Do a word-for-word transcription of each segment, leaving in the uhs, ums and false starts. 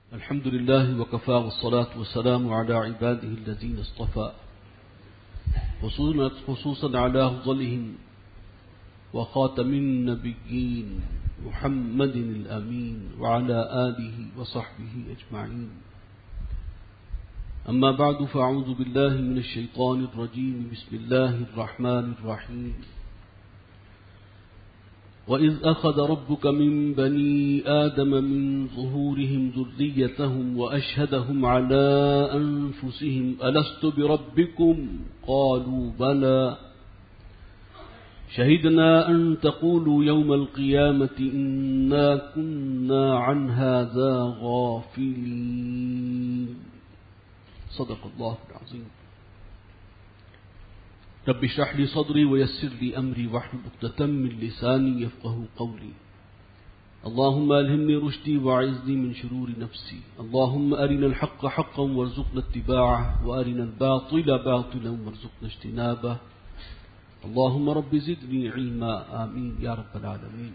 الحمد لله وكفى والصلاة والسلام على عباده الذين اصطفى خصوصا على أفضلهم وخاتم النبيين محمد الأمين وعلى آله وصحبه أجمعين. أما بعد فأعوذ بالله من الشيطان الرجيم. بسم الله الرحمن الرحيم. وَإِذْ أَخَذَ رَبُّكَ مِنْ بَنِي آدَمَ مِنْ ظُهُورِهِمْ ذُرِّيَّتَهُمْ وَأَشْهَدَهُمْ عَلَىٰ أَنفُسِهِمْ أَلَسْتُ بِرَبِّكُمْ قَالُوا بَلَىٰ شَهِدْنَا أَن تَقُولُوا يَوْمَ الْقِيَامَةِ إِنَّا كُنَّا عَنْ هَٰذَا غَافِلِينَ. صدق الله العظيم. رب اشرح لي صدري ويسر لي أمري واحلل عقدة من لساني يفقهوا قولي. اللهم ألهمني رشدي وأعذني من شرور نفسي. اللهم أرنا الحق حقا وارزقنا اتباعه وأرنا الباطل باطلا وارزقنا اجتنابه. اللهم رب زدني علما. آمين یا رب العالمین.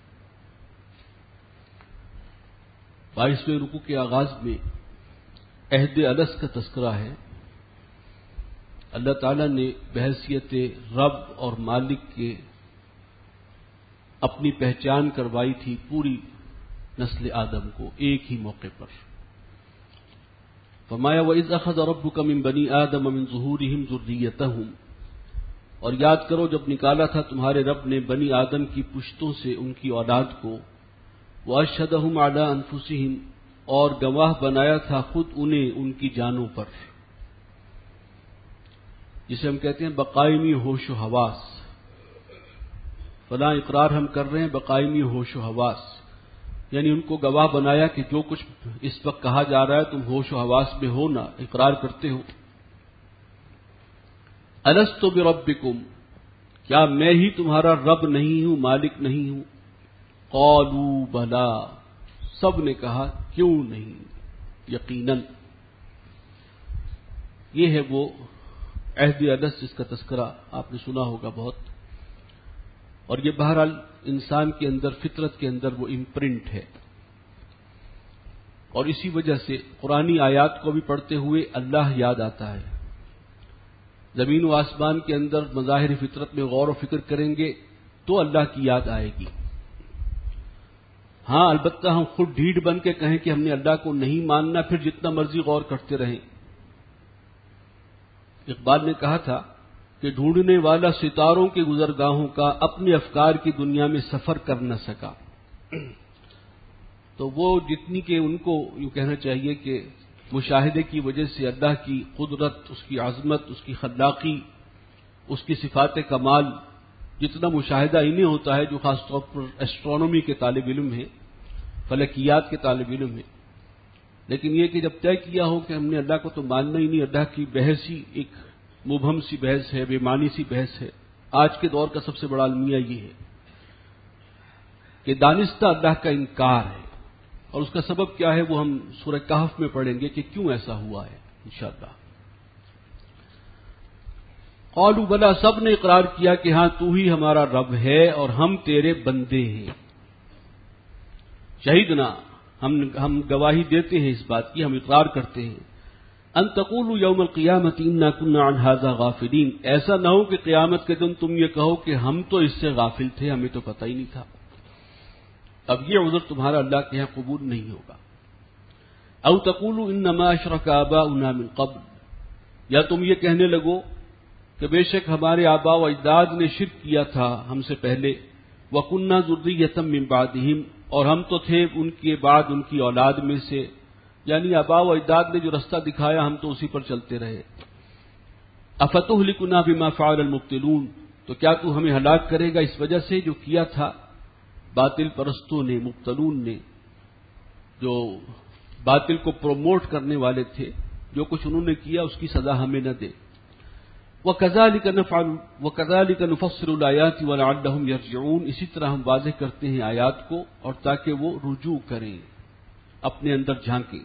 بائیسویں رکوع کے آغاز میں عہد الست کا تذکرہ ہے. اللہ تعالیٰ نے بحیثیت رب اور مالک کے اپنی پہچان کروائی تھی پوری نسل آدم کو ایک ہی موقع پر. فرمایا وَإِذْ أَخَذَ رَبُّكَ مِنْ بَنِي آدَمَ مِنْ ظُهُورِهِمْ ذُرِّيَّتَهُمْ. اور یاد کرو جب نکالا تھا تمہارے رب نے بنی آدم کی پشتوں سے ان کی اولاد کو. وَأَشْهَدَهُمْ عَلَىٰ أَنفُسِهِمْ. اور گواہ بنایا تھا خود انہیں ان کی جانوں پر، جسے ہم کہتے ہیں بقائمی ہوش و حواس. فلاں اقرار ہم کر رہے ہیں بقائمی ہوش و حواس، یعنی ان کو گواہ بنایا کہ جو کچھ اس وقت کہا جا رہا ہے تم ہوش و حواس میں ہو نا، اقرار کرتے ہو. الست بربکم. کیا میں ہی تمہارا رب نہیں ہوں، مالک نہیں ہوں؟ قالوا بلا. سب نے کہا کیوں نہیں، یقیناً. یہ ہے وہ عہد الست جس کا تذکرہ آپ نے سنا ہوگا بہت، اور یہ بہرحال انسان کے اندر، فطرت کے اندر وہ امپرنٹ ہے. اور اسی وجہ سے قرآنی آیات کو بھی پڑھتے ہوئے اللہ یاد آتا ہے. زمین و آسمان کے اندر مظاہر فطرت میں غور و فکر کریں گے تو اللہ کی یاد آئے گی. ہاں البتہ ہم خود ڈھیٹ بن کے کہیں کہ ہم نے اللہ کو نہیں ماننا، پھر جتنا مرضی غور کرتے رہیں. اقبال نے کہا تھا کہ ڈھونڈنے والا ستاروں کے گزرگاہوں کا اپنے افکار کی دنیا میں سفر کر نہ سکا. تو وہ جتنی کہ ان کو یوں کہنا چاہیے کہ مشاہدے کی وجہ سے اللہ کی قدرت، اس کی عظمت، اس کی خلاقی، اس کی صفات کمال جتنا مشاہدہ انہیں ہوتا ہے جو خاص طور پر ایسٹرونومی کے طالب علم ہیں، فلکیات کے طالب علم ہیں. لیکن یہ کہ جب طے کیا ہو کہ ہم نے اللہ کو تو ماننا ہی نہیں، اللہ کی بحث ہی ایک مبہم سی بحث ہے، بے معنی سی بحث ہے. آج کے دور کا سب سے بڑا المیہ یہ ہے کہ دانستہ اللہ کا انکار ہے. اور اس کا سبب کیا ہے وہ ہم سورہ کہف میں پڑھیں گے کہ کیوں ایسا ہوا ہے انشاءاللہ. قالوا بلا. سب نے اقرار کیا کہ ہاں تو ہی ہمارا رب ہے اور ہم تیرے بندے ہیں. شہیدنا. ہم ہم گواہی دیتے ہیں اس بات کی، ہم اقرار کرتے ہیں. ان تقولوا یوم القیامۃ انا کنا عن ھذا غافلین. ایسا نہ ہو کہ قیامت کے دن تم یہ کہو کہ ہم تو اس سے غافل تھے، ہمیں تو پتہ ہی نہیں تھا. اب یہ عذر تمہارا اللہ کے یہاں قبول نہیں ہوگا. او تقولوا انما اشرک آباؤنا من قبل. یا تم یہ کہنے لگو کہ بے شک ہمارے آباء و اجداد نے شرک کیا تھا ہم سے پہلے. وَكُنَّا ذُرِّيَّةً مِّن بَعْدِهِمْ. اور ہم تو تھے ان کے بعد ان کی اولاد میں سے، یعنی آباء و اجداد نے جو رستہ دکھایا ہم تو اسی پر چلتے رہے. أَفَتُهْلِكُنَا بِمَا فَعَلَ الْمُبْطِلُونَ. تو کیا تو ہمیں ہلاک کرے گا اس وجہ سے جو کیا تھا باطل پرستوں نے، مبطلون نے، جو باطل کو پروموٹ کرنے والے تھے، جو کچھ انہوں نے کیا اس کی سزا ہمیں نہ دے. وَكَذَلِكَ نَفْعَلُ وَكَذَلِكَ نُفَصِّلُ الْآيَاتِ وَلَعَلَّهُمْ يَرْجِعُونَ. اسی طرح ہم واضح کرتے ہیں آیات کو اور تاکہ وہ رجوع کریں، اپنے اندر جھانکیں.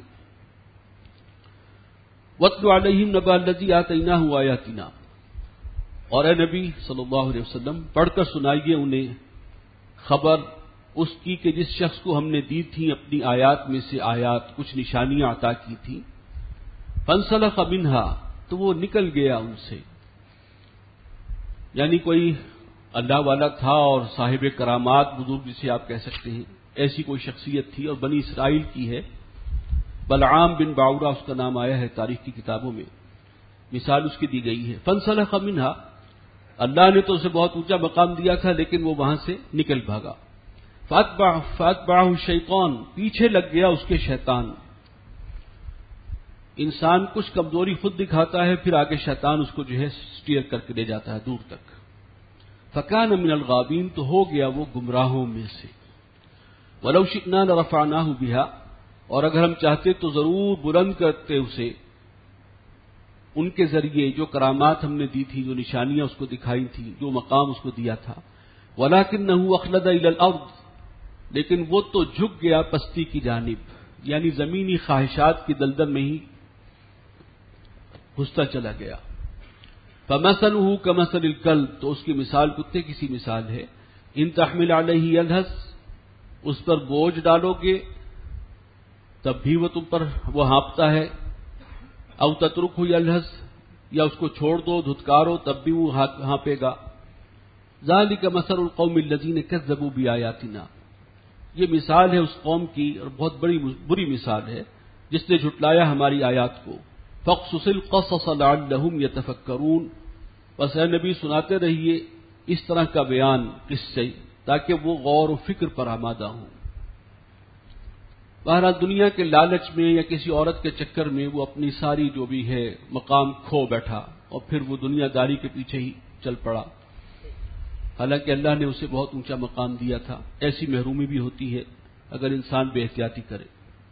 وَاتْلُ عَلَيْهِمْ نَبَأَ الَّذِي آتَيْنَاهُ آيَاتِنَا. اور اے نبی صلی اللہ علیہ وسلم پڑھ کر سنائیے انہیں خبر اس کی کہ جس شخص کو ہم نے دی تھی اپنی آیات میں سے آیات، کچھ نشانیاں عطا کی تھیں، فانسلخ منہا، تو وہ نکل گیا ان سے. یعنی کوئی اللہ والا تھا اور صاحب کرامات بزرگ جسے آپ کہہ سکتے ہیں، ایسی کوئی شخصیت تھی اور بنی اسرائیل کی ہے. بلعام بن باورا اس کا نام آیا ہے تاریخ کی کتابوں میں، مثال اس کی دی گئی ہے. فانسلخ منہا، اللہ نے تو اسے بہت اونچا مقام دیا تھا لیکن وہ وہاں سے نکل بھاگا. فاتبع فاتبعہ الشیطان، پیچھے لگ گیا اس کے شیطان. انسان کچھ کمزوری خود دکھاتا ہے، پھر آگے شیطان اس کو جو ہے سٹیئر کر کے لے جاتا ہے دور تک. فکان من الغابین، تو ہو گیا وہ گمراہوں میں سے. ولو شئنا لرفعناہ بہا، اور اگر ہم چاہتے تو ضرور بلند کرتے اسے ان کے ذریعے جو کرامات ہم نے دی تھی، جو نشانیاں اس کو دکھائی تھیں، جو مقام اس کو دیا تھا. ولکنہ اخلد الی الارض، لیکن وہ تو جھک گیا پستی کی جانب، یعنی زمینی خواہشات کی دلدل میں ہی گھستا چلا گیا. فمثلہ کمثل الکلب، تو اس کی مثال کتے کی سی مثال ہے. ان تحمل علیہ یلہث، اس پر بوجھ ڈالو گے تب بھی وہ تم پر وہ ہانپتا ہے. او تترکہ یلہث، یا اس کو چھوڑ دو دھتکارو تب بھی وہ ہانپے گا. ذالک مثل القوم الذین کذبوا بآیاتنا، یہ مثال ہے اس قوم کی، اور بہت بڑی بری مثال ہے جس نے جھٹلایا ہماری آیات کو. فاقصص القصص لعلہم یتفکرون، بس اے نبی سناتے رہیے اس طرح کا بیان قصے تاکہ وہ غور و فکر پر آمادہ ہوں. بہرحال دنیا کے لالچ میں یا کسی عورت کے چکر میں وہ اپنی ساری جو بھی ہے مقام کھو بیٹھا اور پھر وہ دنیا داری کے پیچھے ہی چل پڑا، حالانکہ اللہ نے اسے بہت اونچا مقام دیا تھا. ایسی محرومی بھی ہوتی ہے اگر انسان بے احتیاطی کرے.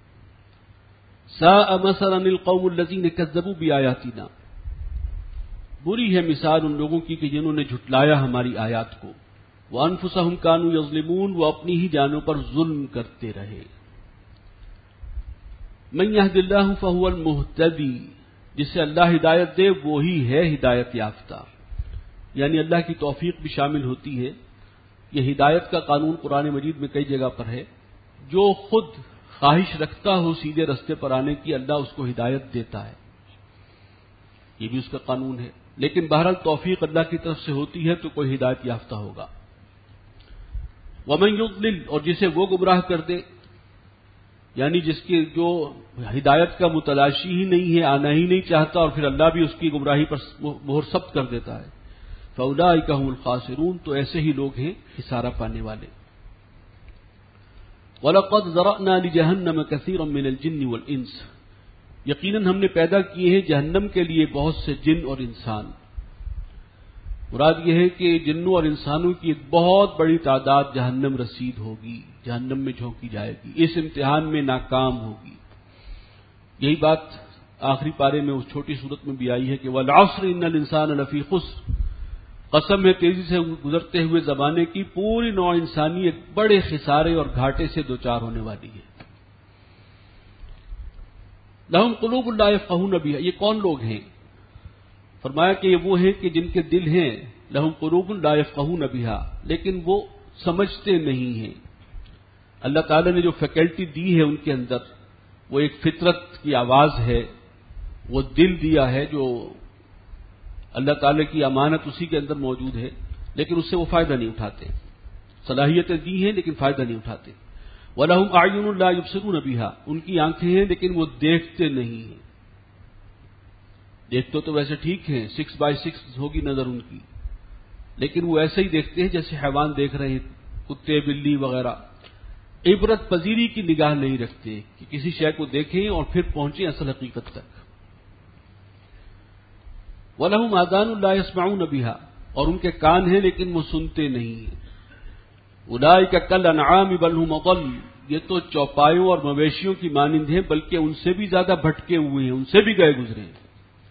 ساء مثلا القوم الذین کذبوا بآیاتنا، بری ہے مثال ان لوگوں کی کہ جنہوں نے جھٹلایا ہماری آیات کو. وانفسہم کانوا یظلمون، وہ اپنی ہی جانوں پر ظلم کرتے رہے. من یہد اللہ فہو المہتدی، جسے اللہ ہدایت دے وہی ہے ہدایت یافتہ، یعنی اللہ کی توفیق بھی شامل ہوتی ہے. یہ ہدایت کا قانون قرآن مجید میں کئی جگہ پر ہے. جو خود خواہش رکھتا ہو سیدھے رستے پر آنے کی، اللہ اس کو ہدایت دیتا ہے، یہ بھی اس کا قانون ہے. لیکن بہرحال توفیق اللہ کی طرف سے ہوتی ہے تو کوئی ہدایت یافتہ ہوگا. ومن یضلل، اور جسے وہ گمراہ کر دے، یعنی جس کی جو ہدایت کا متلاشی ہی نہیں ہے، آنا ہی نہیں چاہتا، اور پھر اللہ بھی اس کی گمراہی پر مہر ثبت کر دیتا ہے. فاولئک هم الخاسرون، تو ایسے ہی لوگ ہیں خسارہ پانے والے. وَلَقَدْ ذَرَأْنَا لِجَهَنَّمَ كَثِيرًا مِنَ الْجِنِّ وَالْإِنسِ، یقیناً ہم نے پیدا کیے ہیں جہنم کے لیے بہت سے جن اور انسان. مراد یہ ہے کہ جنوں اور انسانوں کی ایک بہت بڑی تعداد جہنم رسید ہوگی، جہنم میں جھونکی جائے گی، اس امتحان میں ناکام ہوگی. یہی بات آخری پارے میں اس چھوٹی صورت میں بھی آئی ہے کہ وَالْعَصْرِ إِنَّ الْإِنسَانَ لَفِي خُسْرٍ، قسم ہے تیزی سے گزرتے ہوئے زمانے کی، پوری نوع انسانی ایک بڑے خسارے اور گھاٹے سے دوچار ہونے والی ہے. لہم قلوب لا یفقہون بہا، یہ کون لوگ ہیں؟ فرمایا کہ یہ وہ ہیں کہ جن کے دل ہیں، لہم قلوب لا یفقہون بہا، لیکن وہ سمجھتے نہیں ہیں. اللہ تعالیٰ نے جو فیکلٹی دی ہے ان کے اندر، وہ ایک فطرت کی آواز ہے، وہ دل دیا ہے جو اللہ تعالیٰ کی امانت اسی کے اندر موجود ہے، لیکن اس سے وہ فائدہ نہیں اٹھاتے. صلاحیتیں دی ہیں لیکن فائدہ نہیں اٹھاتے. وَلَهُمْ أَعْيُنٌ لَا يُبْصِرُونَ بِهَا، ان کی آنکھیں ہیں لیکن وہ دیکھتے نہیں ہیں. دیکھتے تو ویسے ٹھیک ہیں، سکس بائی سکس ہوگی نظر ان کی، لیکن وہ ایسے ہی دیکھتے ہیں جیسے حیوان دیکھ رہے ہیں، کتے بلی وغیرہ. عبرت پذیری کی نگاہ نہیں رکھتے کہ کسی شے کو دیکھیں اور پھر پہنچیں اصل حقیقت تک. وَلَهُمْ آذَانٌ لَا يَسْمَعُونَ بِهَا، اور ان کے کان ہیں لیکن وہ سنتے نہیں ہیں. أُولَئِكَ كَالْأَنْعَامِ بَلْ هُمْ أَضَلُّ، یہ تو چوپایوں اور مویشیوں کی مانند ہیں، بلکہ ان سے بھی زیادہ بھٹکے ہوئے ہیں، ان سے بھی گئے گزرے ہیں.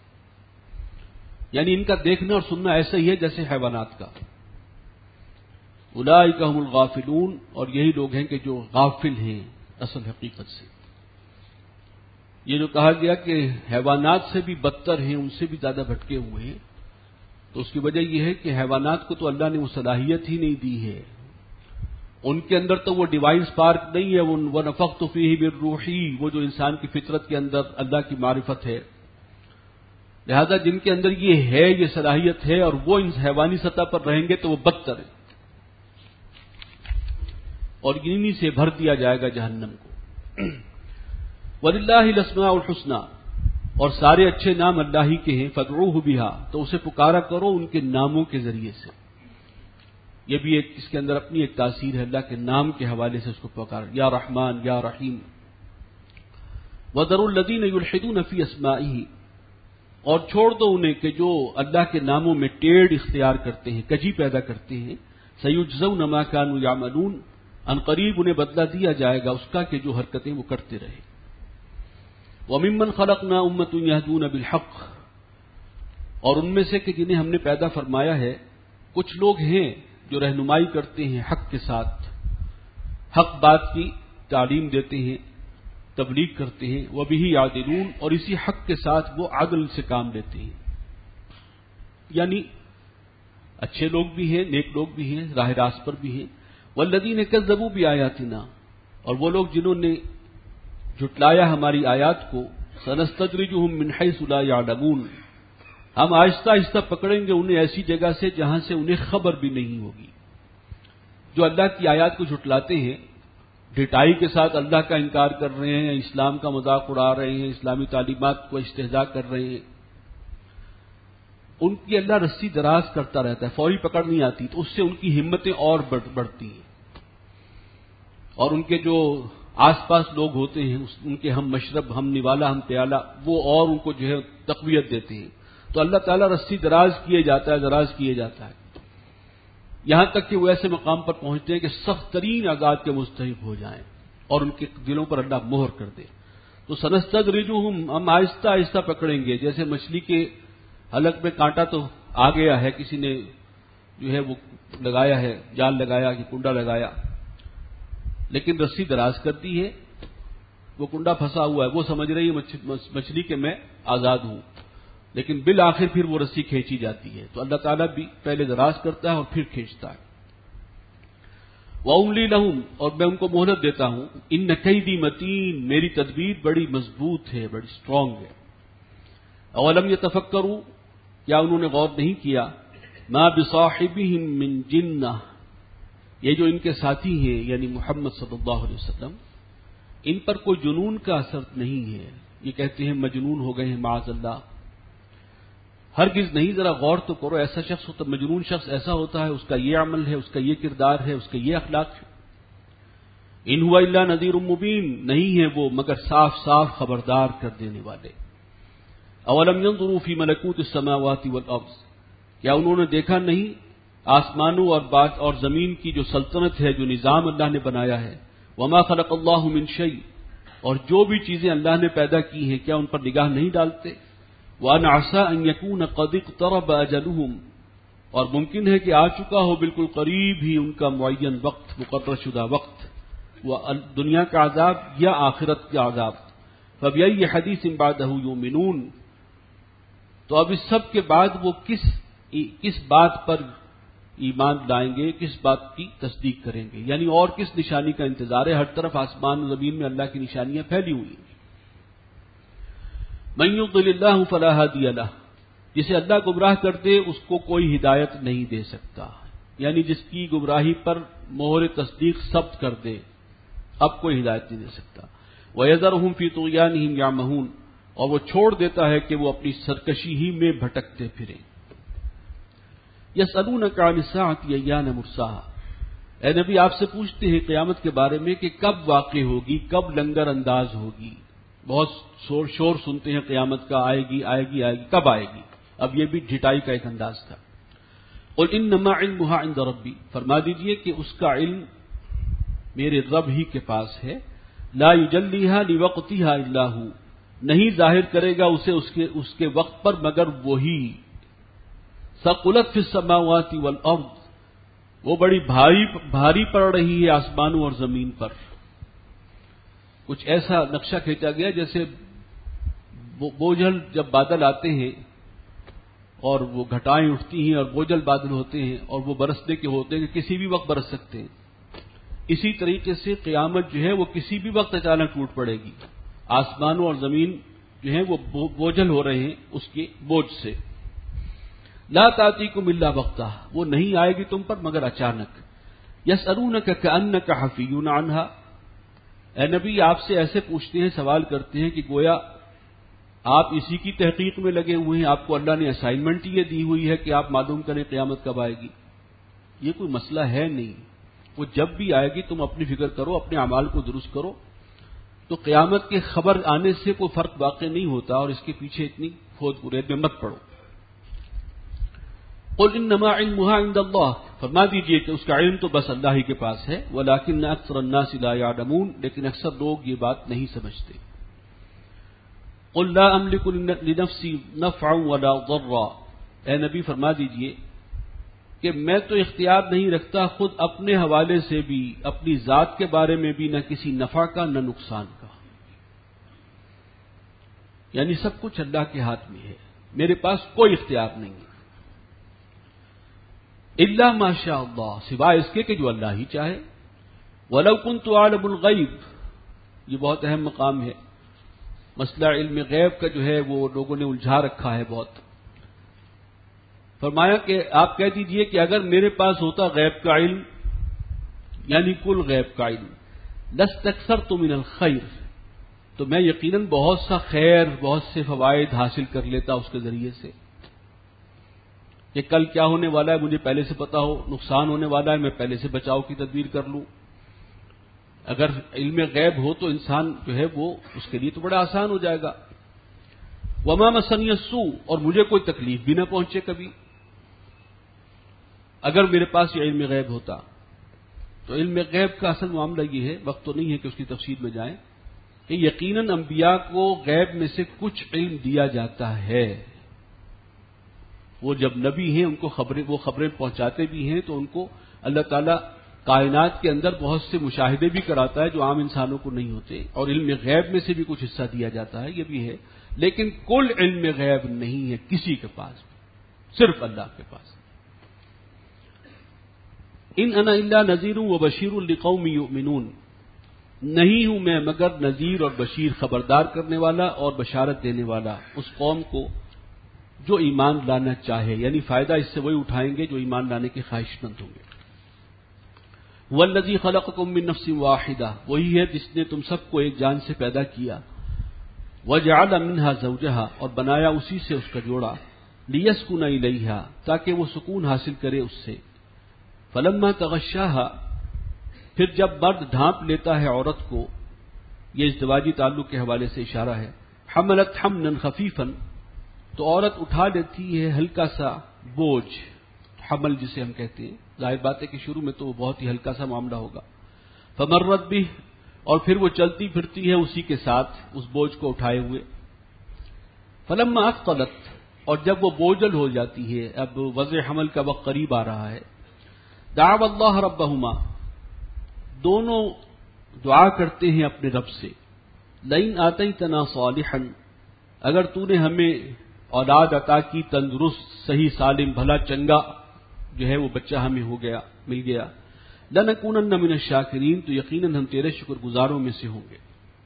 یعنی ان کا دیکھنا اور سننا ایسا ہی ہے جیسے حیوانات کا. أُولَئِكَ هُمُ الْغَافِلُونَ، اور یہی لوگ ہیں کہ جو غافل ہیں اصل حقیقت سے. یہ جو کہا گیا کہ حیوانات سے بھی بدتر ہیں، ان سے بھی زیادہ بھٹکے ہوئے ہیں، تو اس کی وجہ یہ ہے کہ حیوانات کو تو اللہ نے وہ صلاحیت ہی نہیں دی ہے. ان کے اندر تو وہ ڈیوائن سپارک نہیں ہے، وہ وَنَفَخْتُ فِيهِ مِن رُوحِي، وہ جو انسان کی فطرت کے اندر اللہ کی معرفت ہے. لہذا جن کے اندر یہ ہے، یہ صلاحیت ہے، اور وہ ان حیوانی سطح پر رہیں گے تو وہ بدتر ہے، اور انہی سے بھر دیا جائے گا جہنم کو. وَلِلَّهِ الْأَسْمَاءُ الْحُسْنَى، اور سارے اچھے نام اللہ ہی کے ہیں. فَادْعُوهُ بِهَا، تو اسے پکارا کرو ان کے ناموں کے ذریعے سے. یہ بھی ایک اس کے اندر اپنی ایک تاثیر ہے، اللہ کے نام کے حوالے سے اس کو پکار، یا رحمان یا رحیم. وَذَرُوا الَّذِينَ يُلْحِدُونَ فِي أَسْمَائِهِ، اور چھوڑ دو انہیں کہ جو اللہ کے ناموں میں ٹیڑھ اختیار کرتے ہیں، کجی پیدا کرتے ہیں. سَيُجْزَوْنَ مَا كَانُوا يَعْمَلُونَ، ان قریب انہیں بدلہ دیا جائے گا اس کا کہ جو حرکتیں وہ کرتے رہے. وَمِمَّنْ خَلَقْنَا أُمَّةٌ يَهْدُونَ بِالْحَقِّ، اور ان میں سے کہ جنہیں ہم نے پیدا فرمایا ہے کچھ لوگ ہیں جو رہنمائی کرتے ہیں حق کے ساتھ، حق بات کی تعلیم دیتے ہیں، تبلیغ کرتے ہیں. وَبِهِ يَعْدِلُونَ، اور اسی حق کے ساتھ وہ عدل سے کام لیتے ہیں. یعنی اچھے لوگ بھی ہیں، نیک لوگ بھی ہیں، راہ راست پر بھی ہیں. وَالَّذِينَ كَذَّبُوا بِآيَاتِنَا، اور وہ لوگ جنہوں نے جھٹلایا ہماری آیات کو. سَنَسْتَدْرِجُهُم مِّنْ حَيْثُ لَا يَعْلَمُونَ، ہم آہستہ آہستہ پکڑیں گے انہیں ایسی جگہ سے جہاں سے انہیں خبر بھی نہیں ہوگی. جو اللہ کی آیات کو جھٹلاتے ہیں، ڈٹائی کے ساتھ اللہ کا انکار کر رہے ہیں، اسلام کا مذاق اڑا رہے ہیں، اسلامی تعلیمات کو استہزاء کر رہے ہیں، ان کی اللہ رسی دراز کرتا رہتا ہے، فوری پکڑ نہیں آتی، تو اس سے ان کی ہمتیں اور بڑھتی ہیں. اور ان کے جو آس پاس لوگ ہوتے ہیں، ان کے ہم مشرب، ہم نوالا، ہم پیالہ، وہ اور ان کو جو ہے تقویت دیتے ہیں. تو اللہ تعالیٰ رسی دراز کیے جاتا ہے، دراز کیے جاتا ہے، یہاں تک کہ وہ ایسے مقام پر پہنچتے ہیں کہ سخت ترین عذاب کے مستحق ہو جائیں اور ان کے دلوں پر اللہ مہر کر دے. تو سنستدرجہم، ہم آہستہ آہستہ پکڑیں گے. جیسے مچھلی کے حلق میں کانٹا تو آ گیا ہے، کسی نے جو ہے وہ لگایا ہے، جال لگایا کہ کنڈا لگایا، لیکن رسی دراز کر دی ہے، وہ کنڈا پھنسا ہوا ہے، وہ سمجھ رہی ہے مچھلی کہ میں آزاد ہوں، لیکن بالآخر پھر وہ رسی کھینچی جاتی ہے. تو اللہ تعالیٰ بھی پہلے دراز کرتا ہے اور پھر کھینچتا ہے. وَأُمْلِي لَهُمْ، اور میں ان کو مہلت دیتا ہوں. إِنَّ كَيْدِي مَتِينٌ، میری تدبیر بڑی مضبوط ہے، بڑی اسٹرانگ ہے. أَوَلَمْ يَتَفَكَّرُوا، کیا انہوں نے غور نہیں کیا؟ مَا بِصَاحِبِهِم مِّن جِنَّةٍ، یہ جو ان کے ساتھی ہیں یعنی محمد صلی اللہ علیہ وسلم، ان پر کوئی جنون کا اثر نہیں ہے. یہ کہتے ہیں مجنون ہو گئے ہیں معاذ اللہ. ہرگز نہیں، ذرا غور تو کرو. ایسا شخص ہوتا، مجنون شخص ایسا ہوتا ہے، اس کا یہ عمل ہے، اس کا یہ کردار ہے، اس کا یہ اخلاق ہے. ان ہوا الا نذیر مبین، نہیں ہے وہ مگر صاف صاف خبردار کر دینے والے. اولم ينظروا فی ملکوت السماوات والارض، کیا انہوں نے دیکھا نہیں آسمانوں اور بات اور زمین کی جو سلطنت ہے، جو نظام اللہ نے بنایا ہے. وما خلق اللہ من شیء، اور جو بھی چیزیں اللہ نے پیدا کی ہیں کیا ان پر نگاہ نہیں ڈالتے. وَأَنْ عَسَىٰ أَنْ يَكُونَ قَدِ اقْتَرَبَ أَجَلُهُمْ، اور ممکن ہے کہ آ چکا ہو بالکل قریب ہی ان کا معین وقت، مقرر شدہ وقت. وہ دنیا کا عذاب یا آخرت کا عذاب. فَبِأَيِّ حَدِيثٍ بَعْدَهُ يُؤْمِنُونَ، تو اب اس سب کے بعد وہ کس کس بات پر ایمان لائیں گے، کس بات کی تصدیق کریں گے، یعنی اور کس نشانی کا انتظار ہے. ہر طرف آسمان و زمین میں اللہ کی نشانیاں پھیلی ہوئی ہیں. من یضلل اللہ فلا ہادی لہ، جسے اللہ گمراہ کر دے اس کو کوئی ہدایت نہیں دے سکتا، یعنی جس کی گمراہی پر مہر تصدیق ثبت کر دے اب کوئی ہدایت نہیں دے سکتا. وَيَذَرُهُمْ فِي طُغْيَانِهِمْ يَعْمَهُونَ، اور وہ چھوڑ دیتا ہے کہ وہ اپنی سرکشی ہی میں بھٹکتے پھریں. یسألونک عن الساعة ایان مرساها، اے نبی آپ سے پوچھتے ہیں قیامت کے بارے میں کہ کب واقع ہوگی، کب لنگر انداز ہوگی. بہت شور شور سنتے ہیں قیامت کا، آئے گی آئے گی آئے گی، کب آئے گی. اب یہ بھی ڈھٹائی کا ایک انداز تھا. قل انما علمها عند ربی، فرما دیجئے کہ اس کا علم میرے رب ہی کے پاس ہے. لا یجلیها لوقتها الا هو، نہیں ظاہر کرے گا اسے اس کے اس کے وقت پر مگر وہی. ثقلت فی السماوات والارض، وہ بڑی بھاری بھاری پڑ رہی ہے آسمانوں اور زمین پر. کچھ ایسا نقشہ کھینچا گیا جیسے بوجھل جب بادل آتے ہیں اور وہ گھٹائیں اٹھتی ہیں اور بوجھل بادل ہوتے ہیں اور وہ برسنے کے ہوتے ہیں کہ کسی بھی وقت برس سکتے ہیں. اسی طریقے سے قیامت جو ہے وہ کسی بھی وقت اچانک ٹوٹ پڑے گی. آسمانوں اور زمین جو ہیں وہ بوجھل ہو رہے ہیں اس کے بوجھ سے. لا تأتیکم الا بغتہ، وہ نہیں آئے گی تم پر مگر اچانک. یسألونک کأنک حفی عنہا، اے نبی آپ سے ایسے پوچھتے ہیں، سوال کرتے ہیں کہ گویا آپ اسی کی تحقیق میں لگے ہوئے ہیں، آپ کو اللہ نے اسائنمنٹ یہ دی ہوئی ہے کہ آپ معلوم کریں قیامت کب آئے گی. یہ کوئی مسئلہ ہے نہیں، وہ جب بھی آئے گی تم اپنی فکر کرو، اپنے اعمال کو درست کرو. تو قیامت کے خبر آنے سے کوئی فرق واقع نہیں ہوتا اور اس کے پیچھے اتنی کھود برید میں مت پڑو. قل انما علمها عند اللہ، فرما دیجئے کہ اس کا علم تو بس اللہ ہی کے پاس ہے. ولکن اکثر الناس لا يعلمون، لیکن اکثر لوگ یہ بات نہیں سمجھتے. قل لا املک لنفسی نفعا ولا ضرا، اے نبی فرما دیجئے کہ میں تو اختیار نہیں رکھتا خود اپنے حوالے سے بھی، اپنی ذات کے بارے میں بھی، نہ کسی نفع کا نہ نقصان کا. یعنی سب کچھ اللہ کے ہاتھ میں ہے، میرے پاس کوئی اختیار نہیں ہے. الا ما شاء اللہ، سوائے اس کے کہ جو اللہ ہی چاہے. ولو كنت اعلم الغیب، یہ بہت اہم مقام ہے. مسئلہ علم غیب کا جو ہے وہ لوگوں نے الجھا رکھا ہے بہت. فرمایا کہ آپ کہہ دیجئے کہ اگر میرے پاس ہوتا غیب کا علم، یعنی کل غیب کا علم، لاستکثرت من الخیر، تو میں یقیناً بہت سا خیر، بہت سے فوائد حاصل کر لیتا اس کے ذریعے سے. کہ کل کیا ہونے والا ہے مجھے پہلے سے پتا ہو، نقصان ہونے والا ہے میں پہلے سے بچاؤ کی تدبیر کر لوں. اگر علم غیب ہو تو انسان جو ہے وہ اس کے لیے تو بڑا آسان ہو جائے گا. وما مسنی السوء، اور مجھے کوئی تکلیف بھی نہ پہنچے کبھی. اگر میرے پاس یہ علم غیب ہوتا تو علم غیب کا اصل معاملہ یہ ہے، وقت تو نہیں ہے کہ اس کی تفصیل میں جائیں، کہ یقیناً انبیاء کو غیب میں سے کچھ علم دیا جاتا ہے. وہ جب نبی ہیں ان کو خبریں وہ خبریں پہنچاتے بھی ہیں تو ان کو اللہ تعالیٰ کائنات کے اندر بہت سے مشاہدے بھی کراتا ہے جو عام انسانوں کو نہیں ہوتے، اور علم غیب میں سے بھی کچھ حصہ دیا جاتا ہے، یہ بھی ہے. لیکن کل علم غیب نہیں ہے کسی کے پاس، صرف اللہ کے پاس. ان انا الا نذیر و بشیر لقوم یؤمنون، نہیں ہوں میں مگر نذیر اور بشیر، خبردار کرنے والا اور بشارت دینے والا اس قوم کو جو ایمان لانا چاہے. یعنی فائدہ اس سے وہی اٹھائیں گے جو ایمان لانے کے خواہش مند ہوں گے. والذی خلقکم من نفس واحدہ، وہی ہے جس نے تم سب کو ایک جان سے پیدا کیا. وجعل منہا زوجہا، اور بنایا اسی سے اس کا جوڑا. لیسکن الیہا، تاکہ وہ سکون حاصل کرے اس سے. فلما تغشاہا، پھر جب مرد ڈھانپ لیتا ہے عورت کو، یہ ازدواجی تعلق کے حوالے سے اشارہ ہے. حملت حملا خفیفا، تو عورت اٹھا لیتی ہے ہلکا سا بوجھ، حمل جسے ہم کہتے ہیں. ظاہر بات ہے کہ شروع میں تو وہ بہت ہی ہلکا سا معاملہ ہوگا. فمرت بھی، اور پھر وہ چلتی پھرتی ہے اسی کے ساتھ اس بوجھ کو اٹھائے ہوئے. فلما اثقلت، اور جب وہ بوجھل ہو جاتی ہے، اب وضع حمل کا وقت قریب آ رہا ہے. دعوا اللہ ربہما، دونوں دعا کرتے ہیں اپنے رب سے. لئن آتیتنا صالحا، اگر تو نے ہمیں اولاد عطا کی تندرست صحیح سالم بھلا چنگا جو ہے وہ بچہ ہمیں ہو گیا مل گیا. لنکونن من الشاکرین، تو یقیناً ہم تیرے شکر گزاروں میں سے ہوں گے.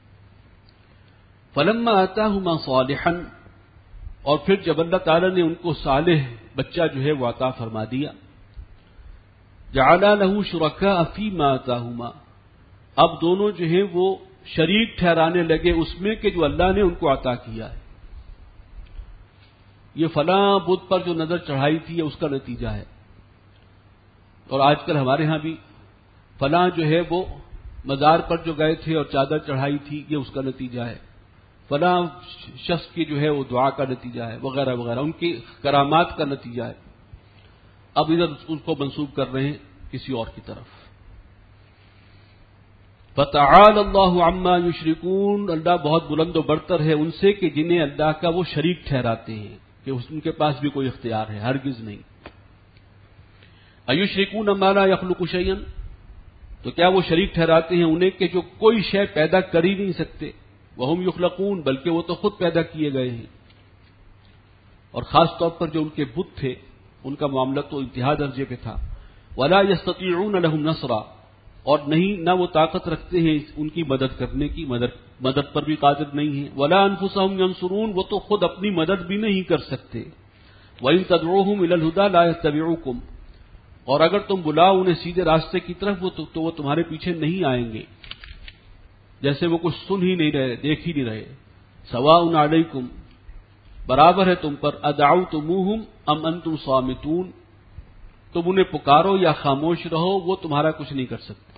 فلما آتاہما صالحا، اور پھر جب اللہ تعالی نے ان کو صالح بچہ جو ہے وہ عطا فرما دیا. جعلا لہ شرکاء فیما آتاہما، اب دونوں جو ہیں وہ شریک ٹھہرانے لگے اس میں کہ جو اللہ نے ان کو عطا کیا ہے. یہ فلاں بت پر جو نظر چڑھائی تھی اس کا نتیجہ ہے. اور آج کل ہمارے ہاں بھی فلاں جو ہے وہ مزار پر جو گئے تھے اور چادر چڑھائی تھی یہ اس کا نتیجہ ہے. فلاں شخص کی جو ہے وہ دعا کا نتیجہ ہے، وغیرہ وغیرہ، ان کی کرامات کا نتیجہ ہے. اب ادھر اس کو منسوب کر رہے ہیں کسی اور کی طرف. فتعالى اللہ عما یشرکون، اللہ بہت بلند و برتر ہے ان سے کہ جنہیں اللہ کا وہ شریک ٹھہراتے ہیں، کہ ان کے پاس بھی کوئی اختیار ہے، ہرگز نہیں. ایشرکون ما لا یخلق شیئا، تو کیا وہ شریک ٹھہراتے ہیں انہیں کہ جو کوئی شے پیدا کر ہی نہیں سکتے. وہم یخلقون، بلکہ وہ تو خود پیدا کیے گئے ہیں. اور خاص طور پر جو ان کے بت تھے ان کا معاملہ تو انتہا درجے پہ تھا. ولا یستطیعون لهم نصرا، اور نہیں نہ وہ طاقت رکھتے ہیں ان کی مدد کرنے کی، مدد مدد پر بھی قادر نہیں ہیں. ولا انفسهم ينصرون، وہ تو خود اپنی مدد بھی نہیں کر سکتے. وَإِن تَدْعُوهُمْ إِلَى الْهُدَى لَا يَتَّبِعُوكُمْ، اور اگر تم بلاؤ انہیں سیدھے راستے کی طرف وہ تو, تو وہ تمہارے پیچھے نہیں آئیں گے، جیسے وہ کچھ سن ہی نہیں رہے، دیکھ ہی نہیں رہے. سواء علیکم، برابر ہے تم پر، ادعوتموہم ام انتم صامتون، تم انہیں پکارو یا خاموش رہو، وہ تمہارا کچھ نہیں کر سکتے.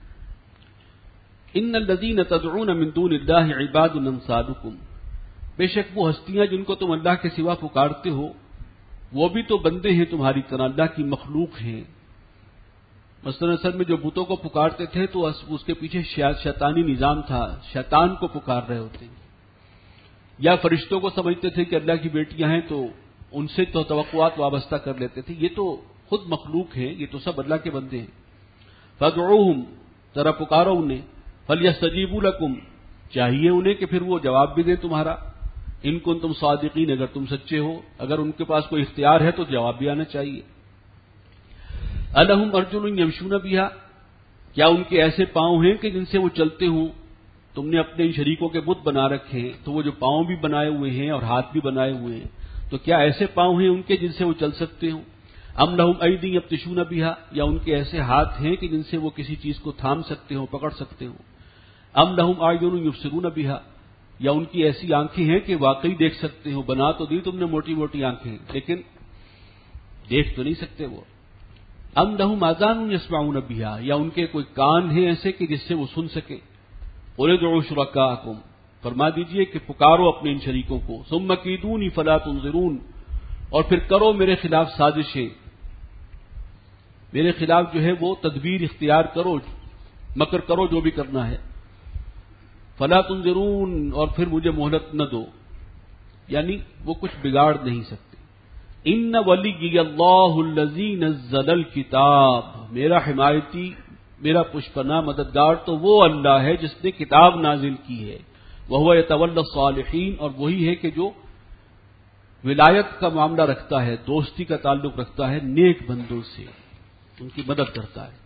ان الذین تدعون من دون اللہ عباد امثالکم، بے شک وہ ہستیاں جن کو تم اللہ کے سوا پکارتے ہو وہ بھی تو بندے ہیں تمہاری طرح، اللہ کی مخلوق ہیں. مثلا اصل میں جو بتوں کو پکارتے تھے تو اس کے پیچھے شیطانی نظام تھا، شیطان کو پکار رہے ہوتے ہیں. یا فرشتوں کو سمجھتے تھے کہ اللہ کی بیٹیاں ہیں تو ان سے تو توقعات وابستہ کر لیتے تھے. یہ تو خود مخلوق ہیں، یہ تو سب اللہ کے بندے ہیں. فادعوہم، ذرا پکارو انہیں. فلیستجیبوا لکم، چاہیے انہیں کہ پھر وہ جواب بھی دیں تمہارا. ان کنتم صادقین، اگر تم سچے ہو، اگر ان کے پاس کوئی اختیار ہے تو جواب بھی آنا چاہیے. الہم ارجل یمشون بہا، کیا ان کے ایسے پاؤں ہیں کہ جن سے وہ چلتے ہوں؟ تم نے اپنے ان شریکوں کے بت بنا رکھے ہیں تو وہ جو پاؤں بھی بنائے ہوئے ہیں اور ہاتھ بھی بنائے ہوئے ہیں، تو کیا ایسے پاؤں ہیں ان کے جن سے وہ چل سکتے ہوں؟ ام لہم ایدی یبطشون بہا، یا ان کے ایسے ہاتھ ہیں کہ جن سے وہ کسی چیز کو تھام سکتے ہوں، پکڑ سکتے ہوں؟ ام لہم اعین یبصرون بہا، یا ان کی ایسی آنکھیں ہیں کہ واقعی دیکھ سکتے ہو؟ بنا تو دی تم نے موٹی موٹی آنکھیں، لیکن دیکھ تو نہیں سکتے وہ. ام لہم آذان یسمعون بہا، یا ان کے کوئی کان ہیں ایسے کہ جس سے وہ سن سکے؟ قل ادعوا شرکاءکم، فرما دیجئے کہ پکارو اپنے ان شریکوں کو. ثم کیدونی فلا تنظرون، اور پھر کرو میرے خلاف سازشیں، میرے خلاف جو ہے وہ تدبیر اختیار کرو، مکر کرو جو بھی کرنا ہے. فلا تنظرون، اور پھر مجھے مہلت نہ دو، یعنی وہ کچھ بگاڑ نہیں سکتے. ان ولی اللہ الذی نزل الکتاب، میرا حمایتی، میرا پشپنا مددگار تو وہ اللہ ہے جس نے کتاب نازل کی ہے. وہو یتولی الصالحین، اور وہی ہے کہ جو ولایت کا معاملہ رکھتا ہے، دوستی کا تعلق رکھتا ہے نیک بندوں سے، ان کی مدد کرتا ہے.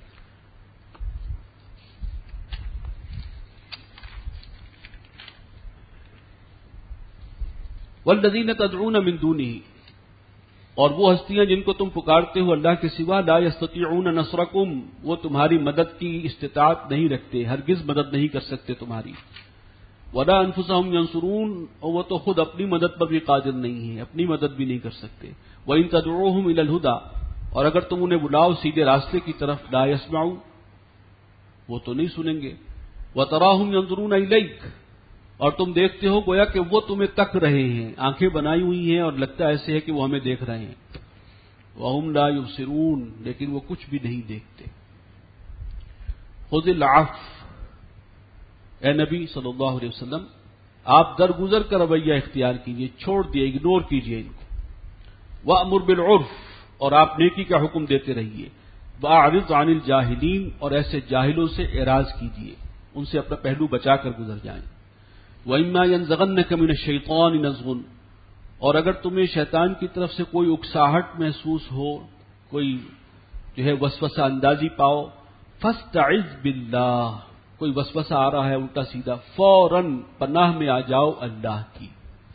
والذین تدعون من دونہ، اور وہ ہستیاں جن کو تم پکارتے ہو اللہ کے سوا، لا یستطیعون نصرکم، وہ تمہاری مدد کی استطاعت نہیں رکھتے، ہرگز مدد نہیں کر سکتے تمہاری. ولا انفسهم ینصرون، اور وہ تو خود اپنی مدد پر بھی قادر نہیں ہیں، اپنی مدد بھی نہیں کر سکتے. وَإِن تَدْعُوهُمْ إِلَى الْهُدَى، اور اگر تم انہیں بلاؤ سیدھے راستے کی طرف، لا يسمعوا، وہ تو نہیں سنیں گے. وَتَرَاهُمْ يَنظُرُونَ إِلَيْكَ، اور تم دیکھتے ہو گویا کہ وہ تمہیں تک رہے ہیں، آنکھیں بنائی ہوئی ہیں اور لگتا ایسے ہے کہ وہ ہمیں دیکھ رہے ہیں. وَهُمْ لَا يُبْصِرُونَ، لیکن وہ کچھ بھی نہیں دیکھتے. خُذِ الْعَفْوَ، اے نبی صلی اللہ علیہ وسلم آپ درگزر کا رویہ اختیار کیجئے، چھوڑ دیے، اگنور کیجئے ان کو. وَأْمُرْ بِالْعُرْفِ، اور آپ نیکی کا حکم دیتے رہیے. وَأَعْرِضْ عَنِ الْجَاهِلِينَ، اور ایسے جاہلوں سے اعراض کیجئے، ان سے اپنا پہلو بچا کر گزر جائیں. وَإِمَّا يَنزَغَنَّكَ مِنَ الشَّيْطَانِ نَزْغٌ، اور اگر تمہیں شیطان کی طرف سے کوئی اکساہٹ محسوس ہو، کوئی جو ہے وسوسہ اندازی پاؤ، فَاسْتَعِذْ بِاللَّهِ، کوئی وسوسہ آ رہا ہے الٹا سیدھا، فوراً پناہ میں آ جاؤ اللہ کی.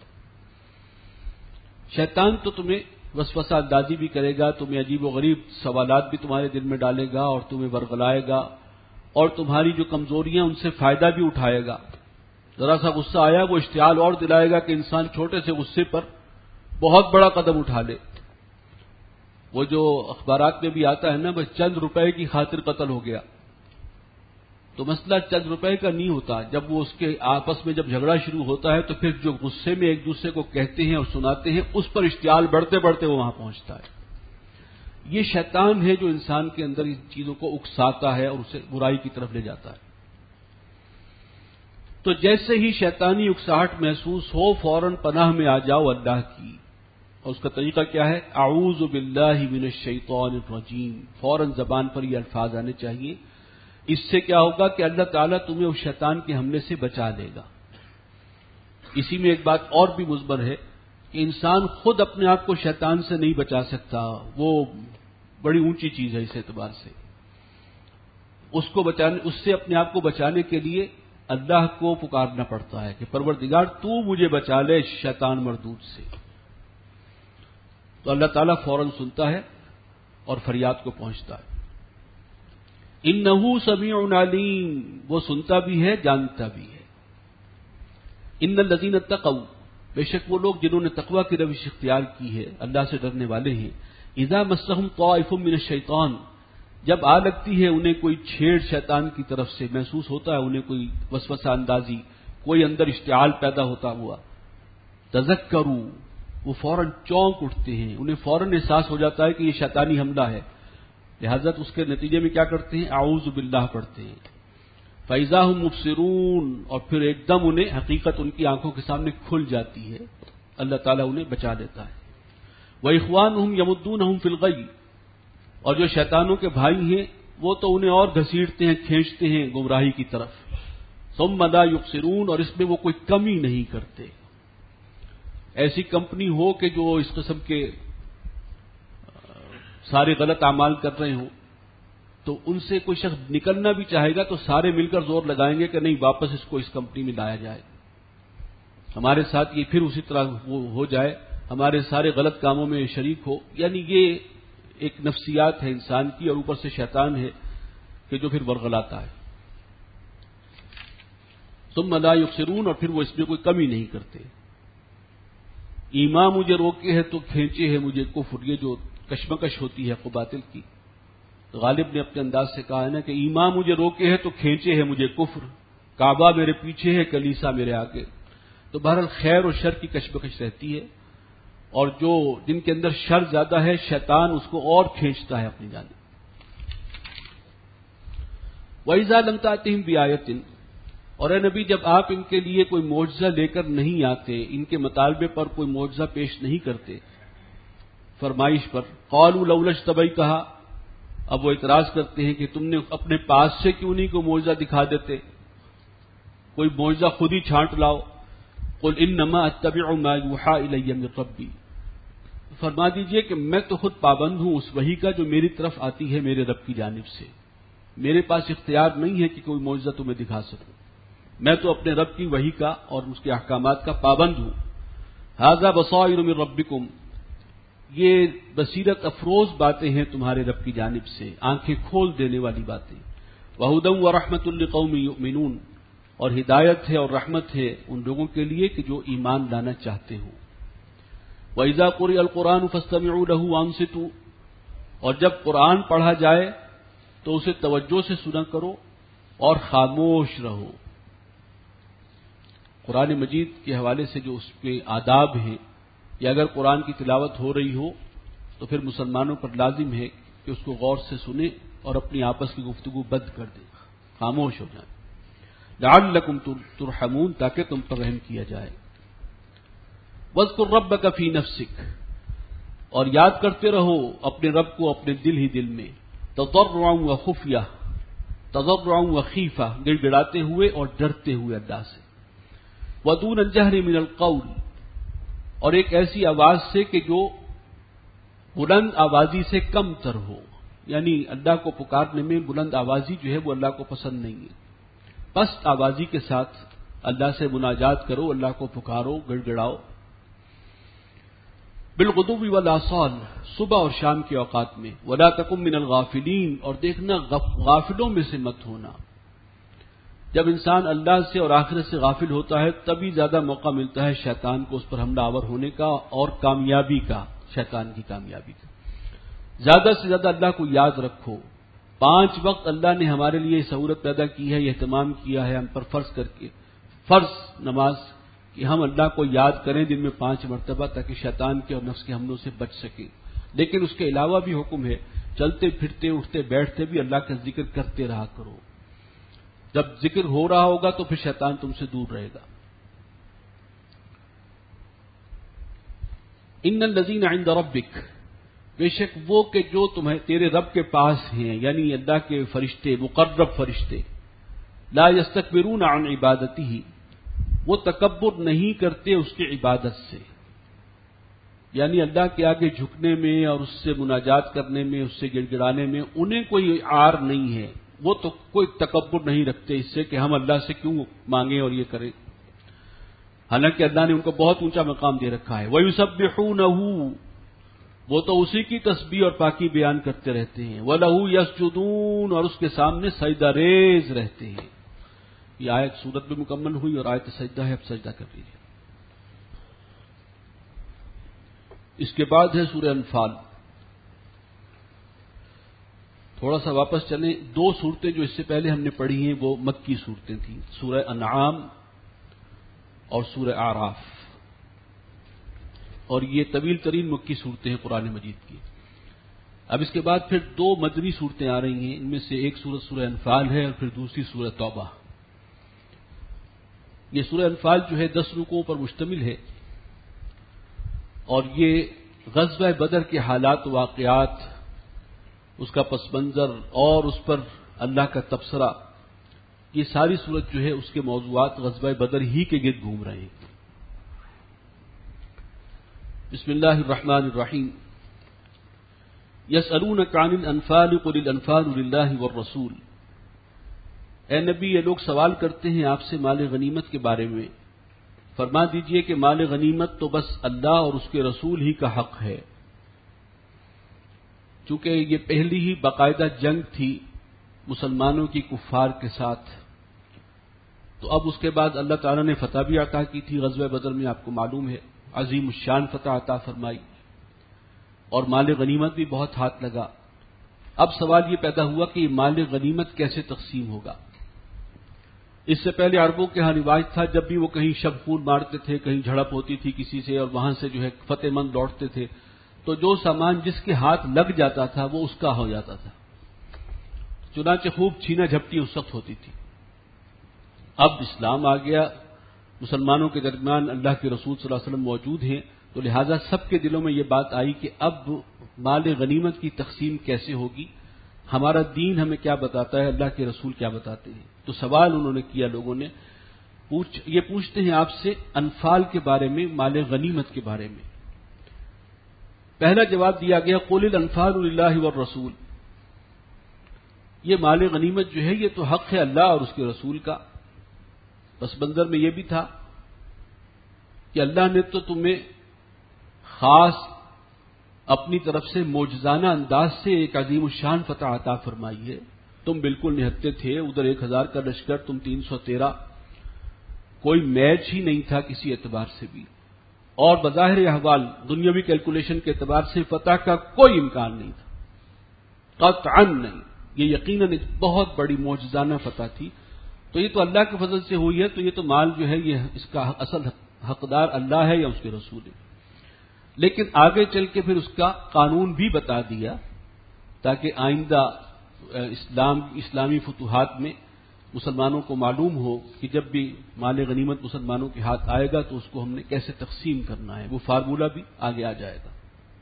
شیطان تو تمہیں وسوسہ اندازی بھی کرے گا، تمہیں عجیب و غریب سوالات بھی تمہارے دل میں ڈالے گا اور تمہیں ورغلائے گا، اور تمہاری جو کمزوریاں ان سے فائدہ بھی اٹھائے گا. ذرا سا غصہ آیا وہ اشتعال اور دلائے گا کہ انسان چھوٹے سے غصے پر بہت بڑا قدم اٹھا لے. وہ جو اخبارات میں بھی آتا ہے نا، بس چند روپے کی خاطر قتل ہو گیا، تو مسئلہ چند روپے کا نہیں ہوتا. جب وہ اس کے آپس میں جب جھگڑا شروع ہوتا ہے تو پھر جو غصے میں ایک دوسرے کو کہتے ہیں اور سناتے ہیں، اس پر اشتعال بڑھتے بڑھتے وہ وہاں پہنچتا ہے. یہ شیطان ہے جو انسان کے اندر ان چیزوں کو اکساتا ہے اور اسے برائی کی طرف لے جاتا ہے. تو جیسے ہی شیطانی اکساہٹ محسوس ہو فوراً پناہ میں آ جاؤ اللہ کی. اور اس کا طریقہ کیا ہے؟ اعوذ باللہ من الشیطان الرجیم، فوراً زبان پر یہ الفاظ آنے چاہیے. اس سے کیا ہوگا کہ اللہ تعالیٰ تمہیں اس شیطان کے حملے سے بچا لے گا. اسی میں ایک بات اور بھی مثبت ہے کہ انسان خود اپنے آپ کو شیطان سے نہیں بچا سکتا، وہ بڑی اونچی چیز ہے اس اعتبار سے. اس کو بچانے اس سے اپنے آپ کو بچانے کے لیے اللہ کو پکارنا پڑتا ہے کہ پروردگار تو مجھے بچا لے شیطان مردود سے، تو اللہ تعالیٰ فوراً سنتا ہے اور فریاد کو پہنچتا ہے۔ انہ سمیع علیم، وہ سنتا بھی ہے جانتا بھی ہے۔ ان الذین اتقوا، بے شک وہ لوگ جنہوں نے تقوی کی روش اختیار کی ہے، اللہ سے ڈرنے والے ہیں، اذا مسهم طائف من الشیطان، جب آ لگتی ہے انہیں کوئی چھیڑ شیطان کی طرف سے، محسوس ہوتا ہے انہیں کوئی وسوسہ اندازی، کوئی اندر اشتعال پیدا ہوتا ہوا، تذکروا، وہ فوراً چونک اٹھتے ہیں، انہیں فوراً احساس ہو جاتا ہے کہ یہ شیطانی حملہ ہے، لہذا اس کے نتیجے میں کیا کرتے ہیں؟ اعوذ باللہ پڑھتے ہیں، فَإِذَا هُمْ مُبْصِرُونَ، اور پھر ایک دم انہیں حقیقت ان کی آنکھوں کے سامنے کھل جاتی ہے، اللہ تعالیٰ انہیں بچا لیتا ہے۔ وَإِخْوَانُهُمْ يَمُدُّونَهُمْ فِي الْغَيِّ، اور جو شیطانوں کے بھائی ہیں وہ تو انہیں اور گھسیٹتے ہیں، کھینچتے ہیں گمراہی کی طرف، ثُمَّ لَا يُقْصِرُونَ، اور اس میں وہ کوئی کمی نہیں کرتے۔ ایسی کمپنی ہو کہ جو اس قسم کے سارے غلط اعمال کر رہے ہوں تو ان سے کوئی شخص نکلنا بھی چاہے گا تو سارے مل کر زور لگائیں گے کہ نہیں، واپس اس کو اس کمپنی میں لایا جائے، ہمارے ساتھ یہ پھر اسی طرح وہ ہو جائے، ہمارے سارے غلط کاموں میں شریک ہو۔ یعنی یہ ایک نفسیات ہے انسان کی، اور اوپر سے شیطان ہے کہ جو پھر ورغلاتا ہے۔ ثم لا یقصرون، اور پھر وہ اس میں کوئی کمی نہیں کرتے۔ ایمان مجھے روکے ہے تو کھینچے ہے مجھے کفر، یہ جو کشمکش ہوتی ہے باطل کی، تو غالب نے اپنے انداز سے کہا ہے نا کہ ایمان مجھے روکے ہے تو کھینچے ہے مجھے کفر، کعبہ میرے پیچھے ہے کلیسا میرے آگے۔ تو بہرحال خیر اور شر کی کشمکش رہتی ہے، اور جو جن کے اندر شر زیادہ ہے شیطان اس کو اور کھینچتا ہے اپنی جانب۔ وَإِذَا لَمْ تَأْتِهِمْ بِآيَةٍ، اور اے نبی جب آپ ان کے لیے کوئی معجزہ لے کر نہیں آتے، ان کے مطالبے پر کوئی معجزہ پیش نہیں کرتے، فرمائش پر، قالوا لولا اجتبیتھا، اب وہ اعتراض کرتے ہیں کہ تم نے اپنے پاس سے کیوں نہیں کوئی معجزہ دکھا دیتے، کوئی معجزہ خود ہی چھانٹ لاؤ۔ قل انما اتبع ما یوحى الی من ربی، فرما دیجئے کہ میں تو خود پابند ہوں اس وحی کا جو میری طرف آتی ہے میرے رب کی جانب سے، میرے پاس اختیار نہیں ہے کہ کوئی معجزہ تمہیں دکھا سکوں، میں تو اپنے رب کی وحی کا اور اس کے احکامات کا پابند ہوں۔ ھذا بصائر من ربکم، یہ بصیرت افروز باتیں ہیں تمہارے رب کی جانب سے، آنکھیں کھول دینے والی باتیں۔ وہدی ورحمۃ لقوم یؤمنون، اور ہدایت ہے اور رحمت ہے ان لوگوں کے لیے کہ جو ایمان لانا چاہتے ہوں۔ وَإِذَا قُرِئَ الْقُرْآنُ فَاسْتَمِعُوا لَهُ وَأَنصِتُوا، اور جب قرآن پڑھا جائے تو اسے توجہ سے سنا کرو اور خاموش رہو۔ قرآن مجید کے حوالے سے جو اس کے آداب ہیں، یا اگر قرآن کی تلاوت ہو رہی ہو تو پھر مسلمانوں پر لازم ہے کہ اس کو غور سے سنیں اور اپنی آپس کی گفتگو بند کر دیں، خاموش ہو جائیں، لعلکم ترحمون، تاکہ تم پر رحم کیا جائے۔ وَاذْكُرْ رَبَّكَ فِي نَفْسِكَ، اور یاد کرتے رہو اپنے رب کو اپنے دل ہی دل میں، تضرعا وخفیہ، تضرعا وخیفہ، گڑ گڑاتے ہوئے اور ڈرتے ہوئے اللہ سے، وَدُونَ الْجَهْرِ مِنَ الْقَوْلِ، اور ایک ایسی آواز سے کہ جو بلند آوازی سے کم تر ہو، یعنی اللہ کو پکارنے میں بلند آوازی جو ہے وہ اللہ کو پسند نہیں ہے، پست آوازی کے ساتھ اللہ سے مناجات کرو، اللہ کو پکارو، گڑ گڑاؤ۔ بالغدو والآصال، صبح اور شام کے اوقات میں، ولا تکن من الغافلین، اور دیکھنا غافلوں میں سے مت ہونا۔ جب انسان اللہ سے اور آخرت سے غافل ہوتا ہے تبھی زیادہ موقع ملتا ہے شیطان کو اس پر حملہ آور ہونے کا اور کامیابی کا، شیطان کی کامیابی کا۔ زیادہ سے زیادہ اللہ کو یاد رکھو، پانچ وقت اللہ نے ہمارے لیے سہولت پیدا کی ہے، یہ اہتمام کیا ہے ہم پر فرض کر کے، فرض نماز، کہ ہم اللہ کو یاد کریں دن میں پانچ مرتبہ تاکہ شیطان کے اور نفس کے حملوں سے بچ سکیں۔ لیکن اس کے علاوہ بھی حکم ہے، چلتے پھرتے اٹھتے بیٹھتے بھی اللہ کا ذکر کرتے رہا کرو، جب ذکر ہو رہا ہوگا تو پھر شیطان تم سے دور رہے گا۔ ان الذین عند ربک، بے شک وہ کہ جو تمہیں تیرے رب کے پاس ہیں، یعنی اللہ کے فرشتے، مقرب فرشتے، لا یستکبرون عن عبادتہ، وہ تکبر نہیں کرتے اس کی عبادت سے، یعنی اللہ کے آگے جھکنے میں اور اس سے مناجات کرنے میں، اس سے گڑ گڑانے میں انہیں کوئی عار نہیں ہے، وہ تو کوئی تکبر نہیں رکھتے اس سے کہ ہم اللہ سے کیوں مانگیں اور یہ کریں، حالانکہ اللہ نے ان کو بہت اونچا مقام دے رکھا ہے۔ وَيُسَبِّحُونَهُ، وہ تو اسی کی تسبیح اور پاکی بیان کرتے رہتے ہیں، وَلَهُ يَسْجُدُونَ، اور اس کے سامنے سجدہ ریز رہتے ہیں۔ یہ آیت سورت بھی مکمل ہوئی اور آیت سجدہ ہے، اب سجدہ کر لیجیے۔ اس کے بعد ہے سورہ انفال۔ تھوڑا سا واپس چلیں، دو صورتیں جو اس سے پہلے ہم نے پڑھی ہیں وہ مکی صورتیں تھیں، سورہ انعام اور سورہ اعراف، اور یہ طویل ترین مکی صورتیں ہیں قرآن مجید کی۔ اب اس کے بعد پھر دو مدنی صورتیں آ رہی ہیں، ان میں سے ایک سورت سورہ انفال ہے اور پھر دوسری سورہ توبہ۔ یہ سورہ انفال جو ہے دس رکوعوں پر مشتمل ہے، اور یہ غزوہ بدر کے حالات و واقعات، اس کا پس منظر اور اس پر اللہ کا تبصرہ، یہ ساری صورت جو ہے اس کے موضوعات غزوہ بدر ہی کے گرد گھوم رہے ہیں۔ بسم اللہ الرحمن الرحیم۔ یسألونک عن الانفال قل الانفال للہ والرسول، اے نبی یہ لوگ سوال کرتے ہیں آپ سے مال غنیمت کے بارے میں، فرما دیجئے کہ مال غنیمت تو بس اللہ اور اس کے رسول ہی کا حق ہے۔ چونکہ یہ پہلی ہی باقاعدہ جنگ تھی مسلمانوں کی کفار کے ساتھ، تو اب اس کے بعد اللہ تعالیٰ نے فتح بھی عطا کی تھی غزوہ بدر میں، آپ کو معلوم ہے عظیم الشان فتح عطا فرمائی، اور مال غنیمت بھی بہت ہاتھ لگا۔ اب سوال یہ پیدا ہوا کہ یہ مال غنیمت کیسے تقسیم ہوگا۔ اس سے پہلے عربوں کے ہاں رواج تھا، جب بھی وہ کہیں شب خون مارتے تھے، کہیں جھڑپ ہوتی تھی کسی سے اور وہاں سے جو ہے فتح مند لوٹتے تھے، تو جو سامان جس کے ہاتھ لگ جاتا تھا وہ اس کا ہو جاتا تھا، چنانچہ خوب چھینا جھپٹی اس وقت ہوتی تھی۔ اب اسلام آ گیا، مسلمانوں کے درمیان اللہ کے رسول صلی اللہ علیہ وسلم موجود ہیں، تو لہٰذا سب کے دلوں میں یہ بات آئی کہ اب مال غنیمت کی تقسیم کیسے ہوگی، ہمارا دین ہمیں کیا بتاتا ہے، اللہ کے رسول کیا بتاتے ہیں۔ تو سوال انہوں نے کیا، لوگوں نے پوچھ یہ پوچھتے ہیں آپ سے انفال کے بارے میں، مال غنیمت کے بارے میں۔ پہلا جواب دیا گیا قل الانفال للہ والرسول، یہ مال غنیمت جو ہے یہ تو حق ہے اللہ اور اس کے رسول کا۔ پس منظر میں یہ بھی تھا کہ اللہ نے تو تمہیں خاص اپنی طرف سے معجزانہ انداز سے ایک عظیم الشان فتح عطا فرمائی ہے، تم بالکل نہتے تھے، ادھر ایک ہزار کا لشکر، تم تین سو تیرہ، کوئی میچ ہی نہیں تھا کسی اعتبار سے بھی، اور بظاہر احوال دنیاوی کیلکولیشن کے اعتبار سے فتح کا کوئی امکان نہیں تھا، قطعاً نہیں، یہ یقیناً ایک بہت بڑی معجزانہ فتح تھی۔ تو یہ تو اللہ کے فضل سے ہوئی ہے، تو یہ تو مال جو ہے یہ اس کا اصل حقدار اللہ ہے یا اس کے رسول ہے۔ لیکن آگے چل کے پھر اس کا قانون بھی بتا دیا تاکہ آئندہ اسلام اسلامی فتوحات میں مسلمانوں کو معلوم ہو کہ جب بھی مال غنیمت مسلمانوں کے ہاتھ آئے گا تو اس کو ہم نے کیسے تقسیم کرنا ہے، وہ فارمولہ بھی آگے آ جائے گا۔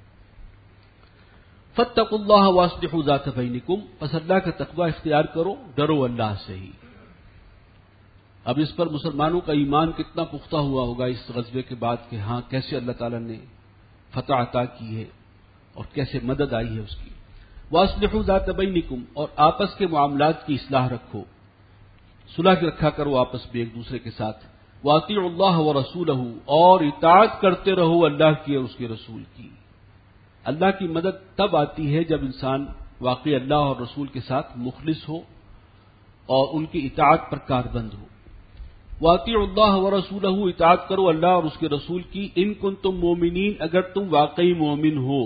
فاتقوا اللہ واصلحوا ذات بینکم، پس اللہ کا تقوی اختیار کرو، ڈرو اللہ سے ہی۔ اب اس پر مسلمانوں کا ایمان کتنا پختہ ہوا ہوگا اس غزوے کے بعد کہ ہاں کیسے اللہ تعالیٰ نے فتح عطا کی ہے اور کیسے مدد آئی ہے اس کی۔ واصلحوا ذات بینکم، اور آپس کے معاملات کی اصلاح رکھو، صلح رکھا کرو آپس میں ایک دوسرے کے ساتھ۔ واطیعوا اللہ ورسولہ، اور اطاعت کرتے رہو اللہ کی اور اس کے رسول کی۔ اللہ کی مدد تب آتی ہے جب انسان واقعی اللہ اور رسول کے ساتھ مخلص ہو اور ان کی اطاعت پر کاربند ہو۔ واطیعوا اللہ ورسولہ، اطاعت کرو اللہ اور اس کے رسول کی، ان کنتم مومنین، اگر تم واقعی مومن ہو۔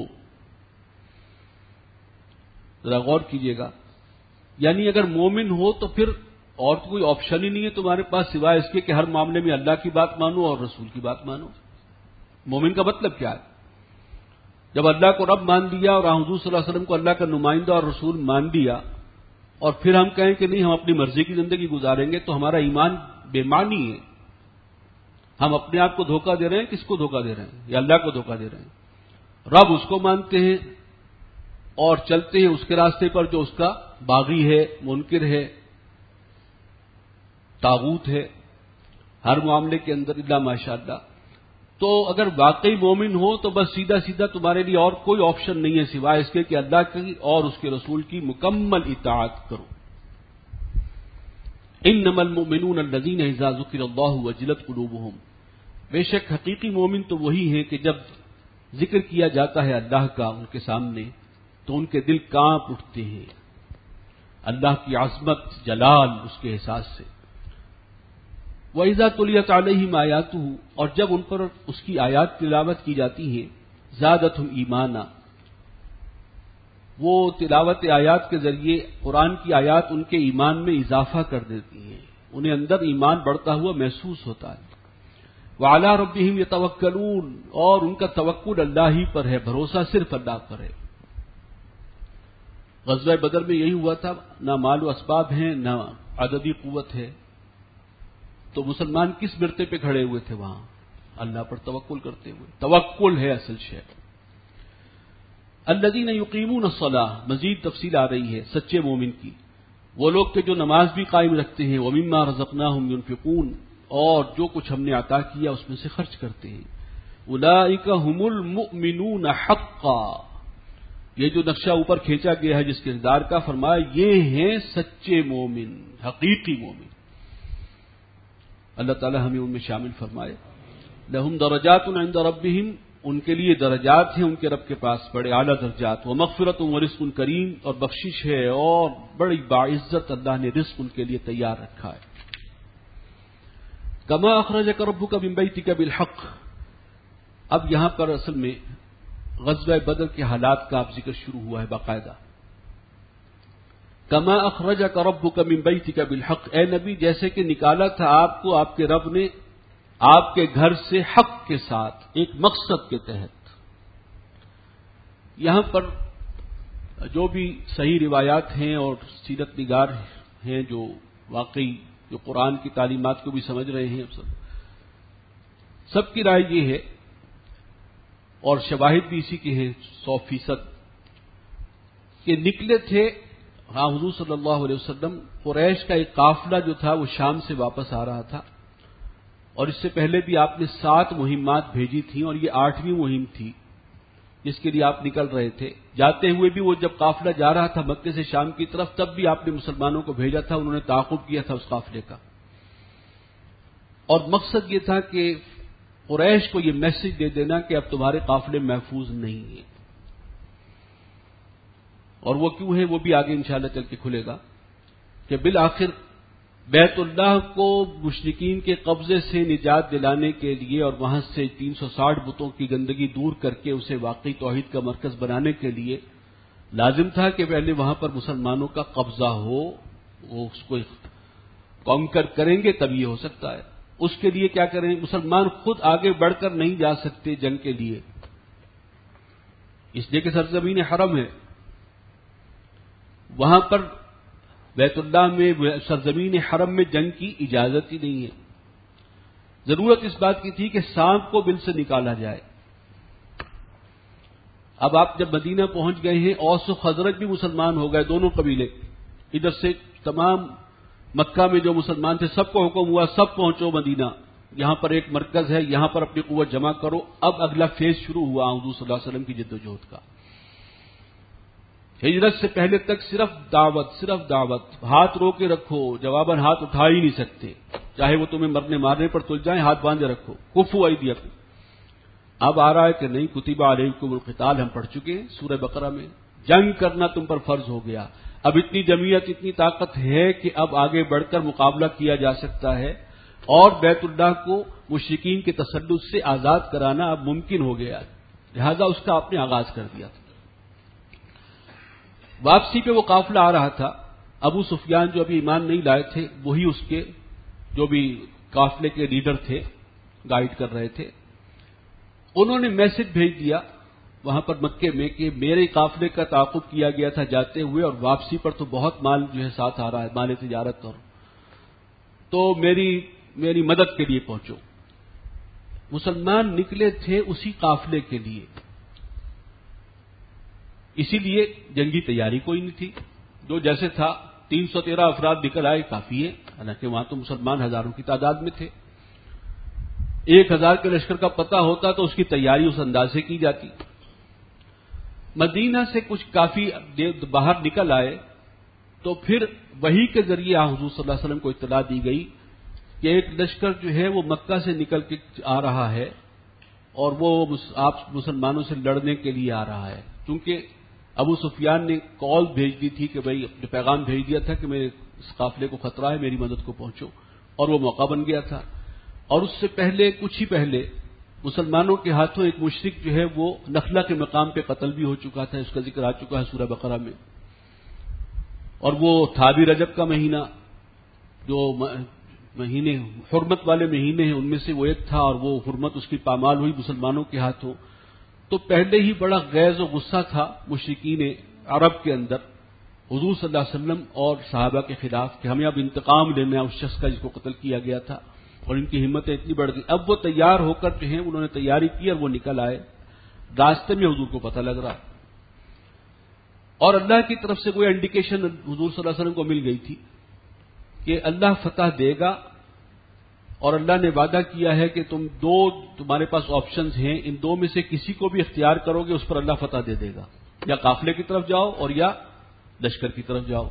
ذرا غور کیجئے گا، یعنی اگر مومن ہو تو پھر اور کوئی آپشن ہی نہیں ہے تمہارے پاس سوائے اس کے کہ ہر معاملے میں اللہ کی بات مانو اور رسول کی بات مانو۔ مومن کا مطلب کیا ہے؟ جب اللہ کو رب مان دیا اور حضور صلی اللہ علیہ وسلم کو اللہ کا نمائندہ اور رسول مان دیا، اور پھر ہم کہیں کہ نہیں ہم اپنی مرضی کی زندگی گزاریں گے، تو ہمارا ایمان بے معنی ہے۔ ہم اپنے آپ کو دھوکہ دے رہے ہیں، کس کو دھوکہ دے رہے ہیں؟ یا اللہ کو دھوکہ دے رہے ہیں۔ رب اس کو مانتے ہیں اور چلتے ہیں اس کے راستے پر جو اس کا باغی ہے، منکر ہے، طاغوت ہے، ہر معاملے کے اندر الا ماشاءاللہ۔ تو اگر واقعی مومن ہو تو بس سیدھا سیدھا تمہارے لیے اور کوئی آپشن نہیں ہے سوائے اس کے کہ اللہ کی اور اس کے رسول کی مکمل اطاعت کرو۔ انما المؤمنون الذین اذا ذکر اللہ وجلت قلوبهم، بے شک حقیقی مومن تو وہی ہیں کہ جب ذکر کیا جاتا ہے اللہ کا ان کے سامنے تو ان کے دل کانپ اٹھتے ہیں اللہ کی عظمت جلال اس کے احساس سے۔ وَإِذَا تُلِيَتْ عَلَيْهِمْ آيَاتُهُ، اور جب ان پر اس کی آیات تلاوت کی جاتی ہیں، زادتہم ایمانا، وہ تلاوت آیات کے ذریعے قرآن کی آیات ان کے ایمان میں اضافہ کر دیتی ہیں، انہیں اندر ایمان بڑھتا ہوا محسوس ہوتا ہے۔ وَعَلَىٰ رَبِّهِمْ يَتَوَكَّلُونَ، اور ان کا توکل اللہ ہی پر ہے، بھروسہ صرف اللہ پر ہے۔ غزوہ بدر میں یہی ہوا تھا، نہ مال و اسباب ہیں نہ عددی قوت ہے، تو مسلمان کس مرتے پہ کھڑے ہوئے تھے وہاں؟ اللہ پر توکل کرتے ہوئے۔ توکل ہے اصل شے۔ الذین یقیمون الصلاۃ، مزید تفصیل آ رہی ہے سچے مومن کی، وہ لوگ کہ جو نماز بھی قائم رکھتے ہیں، ومما رزقناہم ینفقون، اور جو کچھ ہم نے عطا کیا اس میں سے خرچ کرتے ہیں۔ اولئک ھم المؤمنون حقا، یہ جو نقشہ اوپر کھینچا گیا ہے جس کردار کا، فرمایا یہ ہیں سچے مومن، حقیقی مومن۔ اللہ تعالی ہمیں ان میں شامل فرمائے۔ لہم درجات عند ربہم، ان کے لیے درجات ہیں ان کے رب کے پاس، بڑے اعلیٰ درجات، ومغفرۃ ورزق کریم، اور بخشش ہے اور بڑی باعزت اللہ نے رزق ان کے لیے تیار رکھا ہے۔ کما اخرجک ربک من بیتک بالحق، اب یہاں پر اصل میں غزوہ بدر کے حالات کا اب ذکر شروع ہوا ہے باقاعدہ۔ کما اخرجک ربک من بیتک بالحق، اے نبی جیسے کہ نکالا تھا آپ کو آپ کے رب نے آپ کے گھر سے حق کے ساتھ، ایک مقصد کے تحت۔ یہاں پر جو بھی صحیح روایات ہیں اور سیرت نگار ہیں جو واقعی جو قرآن کی تعلیمات کو بھی سمجھ رہے ہیں، سب سب کی رائے یہ ہے اور شواہد بھی اسی کے ہیں سو فیصد کہ نکلے تھے ہاں حضور صلی اللہ علیہ وسلم، قریش کا ایک قافلہ جو تھا وہ شام سے واپس آ رہا تھا، اور اس سے پہلے بھی آپ نے سات مہمات بھیجی تھیں اور یہ آٹھویں مہم تھی جس کے لیے آپ نکل رہے تھے۔ جاتے ہوئے بھی وہ جب قافلہ جا رہا تھا مکے سے شام کی طرف، تب بھی آپ نے مسلمانوں کو بھیجا تھا، انہوں نے تعاقب کیا تھا اس قافلے کا، اور مقصد یہ تھا کہ قریش کو یہ میسج دے دینا کہ اب تمہارے قافلے محفوظ نہیں ہیں۔ اور وہ کیوں ہے وہ بھی آگے انشاءاللہ چل کے کھلے گا کہ بالآخر بیت اللہ کو مشرکین کے قبضے سے نجات دلانے کے لیے اور وہاں سے تین سو ساٹھ بتوں کی گندگی دور کر کے اسے واقعی توحید کا مرکز بنانے کے لیے لازم تھا کہ پہلے وہاں پر مسلمانوں کا قبضہ ہو، وہ اس کو کانکر کریں گے تب یہ ہو سکتا ہے۔ اس کے لیے کیا کریں؟ مسلمان خود آگے بڑھ کر نہیں جا سکتے جنگ کے لیے، اس لیے کہ سرزمین حرم ہے، وہاں پر بیت اللہ میں سرزمین حرم میں جنگ کی اجازت ہی نہیں ہے۔ ضرورت اس بات کی تھی کہ سانپ کو بل سے نکالا جائے۔ اب آپ جب مدینہ پہنچ گئے ہیں، اوس و خزرج بھی مسلمان ہو گئے، دونوں قبیلے، ادھر سے تمام مکہ میں جو مسلمان تھے سب کو حکم ہوا سب پہنچو مدینہ، یہاں پر ایک مرکز ہے، یہاں پر اپنی قوت جمع کرو۔ اب اگلا فیز شروع ہوا حضور صلی اللہ علیہ وسلم کی جد و جہد کا۔ ہجرت سے پہلے تک صرف دعوت صرف دعوت ہاتھ رو کے رکھو، جواباً ہاتھ اٹھا ہی نہیں سکتے، چاہے وہ تمہیں مرنے مارنے پر تل جائیں، ہاتھ باندھے رکھو، کفو ایدیکم۔ اب آ رہا ہے کہ نہیں، کتب علیکم القتال ہم پڑھ چکے ہیں سورہ بقرہ میں، جنگ کرنا تم پر فرض ہو گیا۔ اب اتنی جمعیت اتنی طاقت ہے کہ اب آگے بڑھ کر مقابلہ کیا جا سکتا ہے، اور بیت اللہ کو مشرکین کے تسلط سے آزاد کرانا اب ممکن ہو گیا، لہذا اس کا آپ نے آغاز کر دیا تھا۔ واپسی پہ وہ قافلہ آ رہا تھا، ابو سفیان جو ابھی ایمان نہیں لائے تھے وہی اس کے جو بھی قافلے کے لیڈر تھے، گائیڈ کر رہے تھے، انہوں نے میسج بھیج دیا وہاں پر مکے میں کہ میرے قافلے کا تعاقب کیا گیا تھا جاتے ہوئے، اور واپسی پر تو بہت مال جو ہے ساتھ آ رہا ہے، مال تجارت، اور تو میری میری مدد کے لیے پہنچو۔ مسلمان نکلے تھے اسی قافلے کے لیے، اسی لیے جنگی تیاری کوئی نہیں تھی، جو جیسے تھا تین سو تیرہ افراد نکل آئے کافی ہے، حالانکہ وہاں تو مسلمان ہزاروں کی تعداد میں تھے۔ ایک ہزار کے لشکر کا پتہ ہوتا تو اس کی تیاری اس انداز سے کی جاتی۔ مدینہ سے کچھ کافی باہر نکل آئے تو پھر وحی کے ذریعے حضور صلی اللہ علیہ وسلم کو اطلاع دی گئی کہ ایک لشکر جو ہے وہ مکہ سے نکل کے آ رہا ہے اور وہ آپ مسلمانوں سے لڑنے کے لیے آ رہا ہے. چونکہ ابو سفیان نے کال بھیج دی تھی کہ بھائی اپنے پیغام بھیج دیا تھا کہ میرے اس قافلے کو خطرہ ہے, میری مدد کو پہنچو, اور وہ موقع بن گیا تھا. اور اس سے پہلے کچھ ہی پہلے مسلمانوں کے ہاتھوں ایک مشرک جو ہے وہ نخلا کے مقام پہ قتل بھی ہو چکا تھا, اس کا ذکر آ چکا ہے سورہ بقرہ میں. اور وہ تھا بھی رجب کا مہینہ, جو مہینے حرمت والے مہینے ہیں ان میں سے وہ ایک تھا, اور وہ حرمت اس کی پامال ہوئی مسلمانوں کے ہاتھوں. تو پہلے ہی بڑا غیظ و غصہ تھا مشرکین عرب کے اندر حضور صلی اللہ علیہ وسلم اور صحابہ کے خلاف کہ ہمیں اب انتقام لینا ہے اس شخص کا جس کو قتل کیا گیا تھا, اور ان کی ہمتیں اتنی بڑھ گئی. اب وہ تیار ہو کر جو ہیں انہوں نے تیاری کی اور وہ نکل آئے. راستے میں حضور کو پتہ لگ رہا, اور اللہ کی طرف سے کوئی انڈیکیشن حضور صلی اللہ علیہ وسلم کو مل گئی تھی کہ اللہ فتح دے گا, اور اللہ نے وعدہ کیا ہے کہ تم دو تمہارے پاس آپشنز ہیں, ان دو میں سے کسی کو بھی اختیار کرو گے اس پر اللہ فتح دے دے گا, یا قافلے کی طرف جاؤ اور یا لشکر کی طرف جاؤ.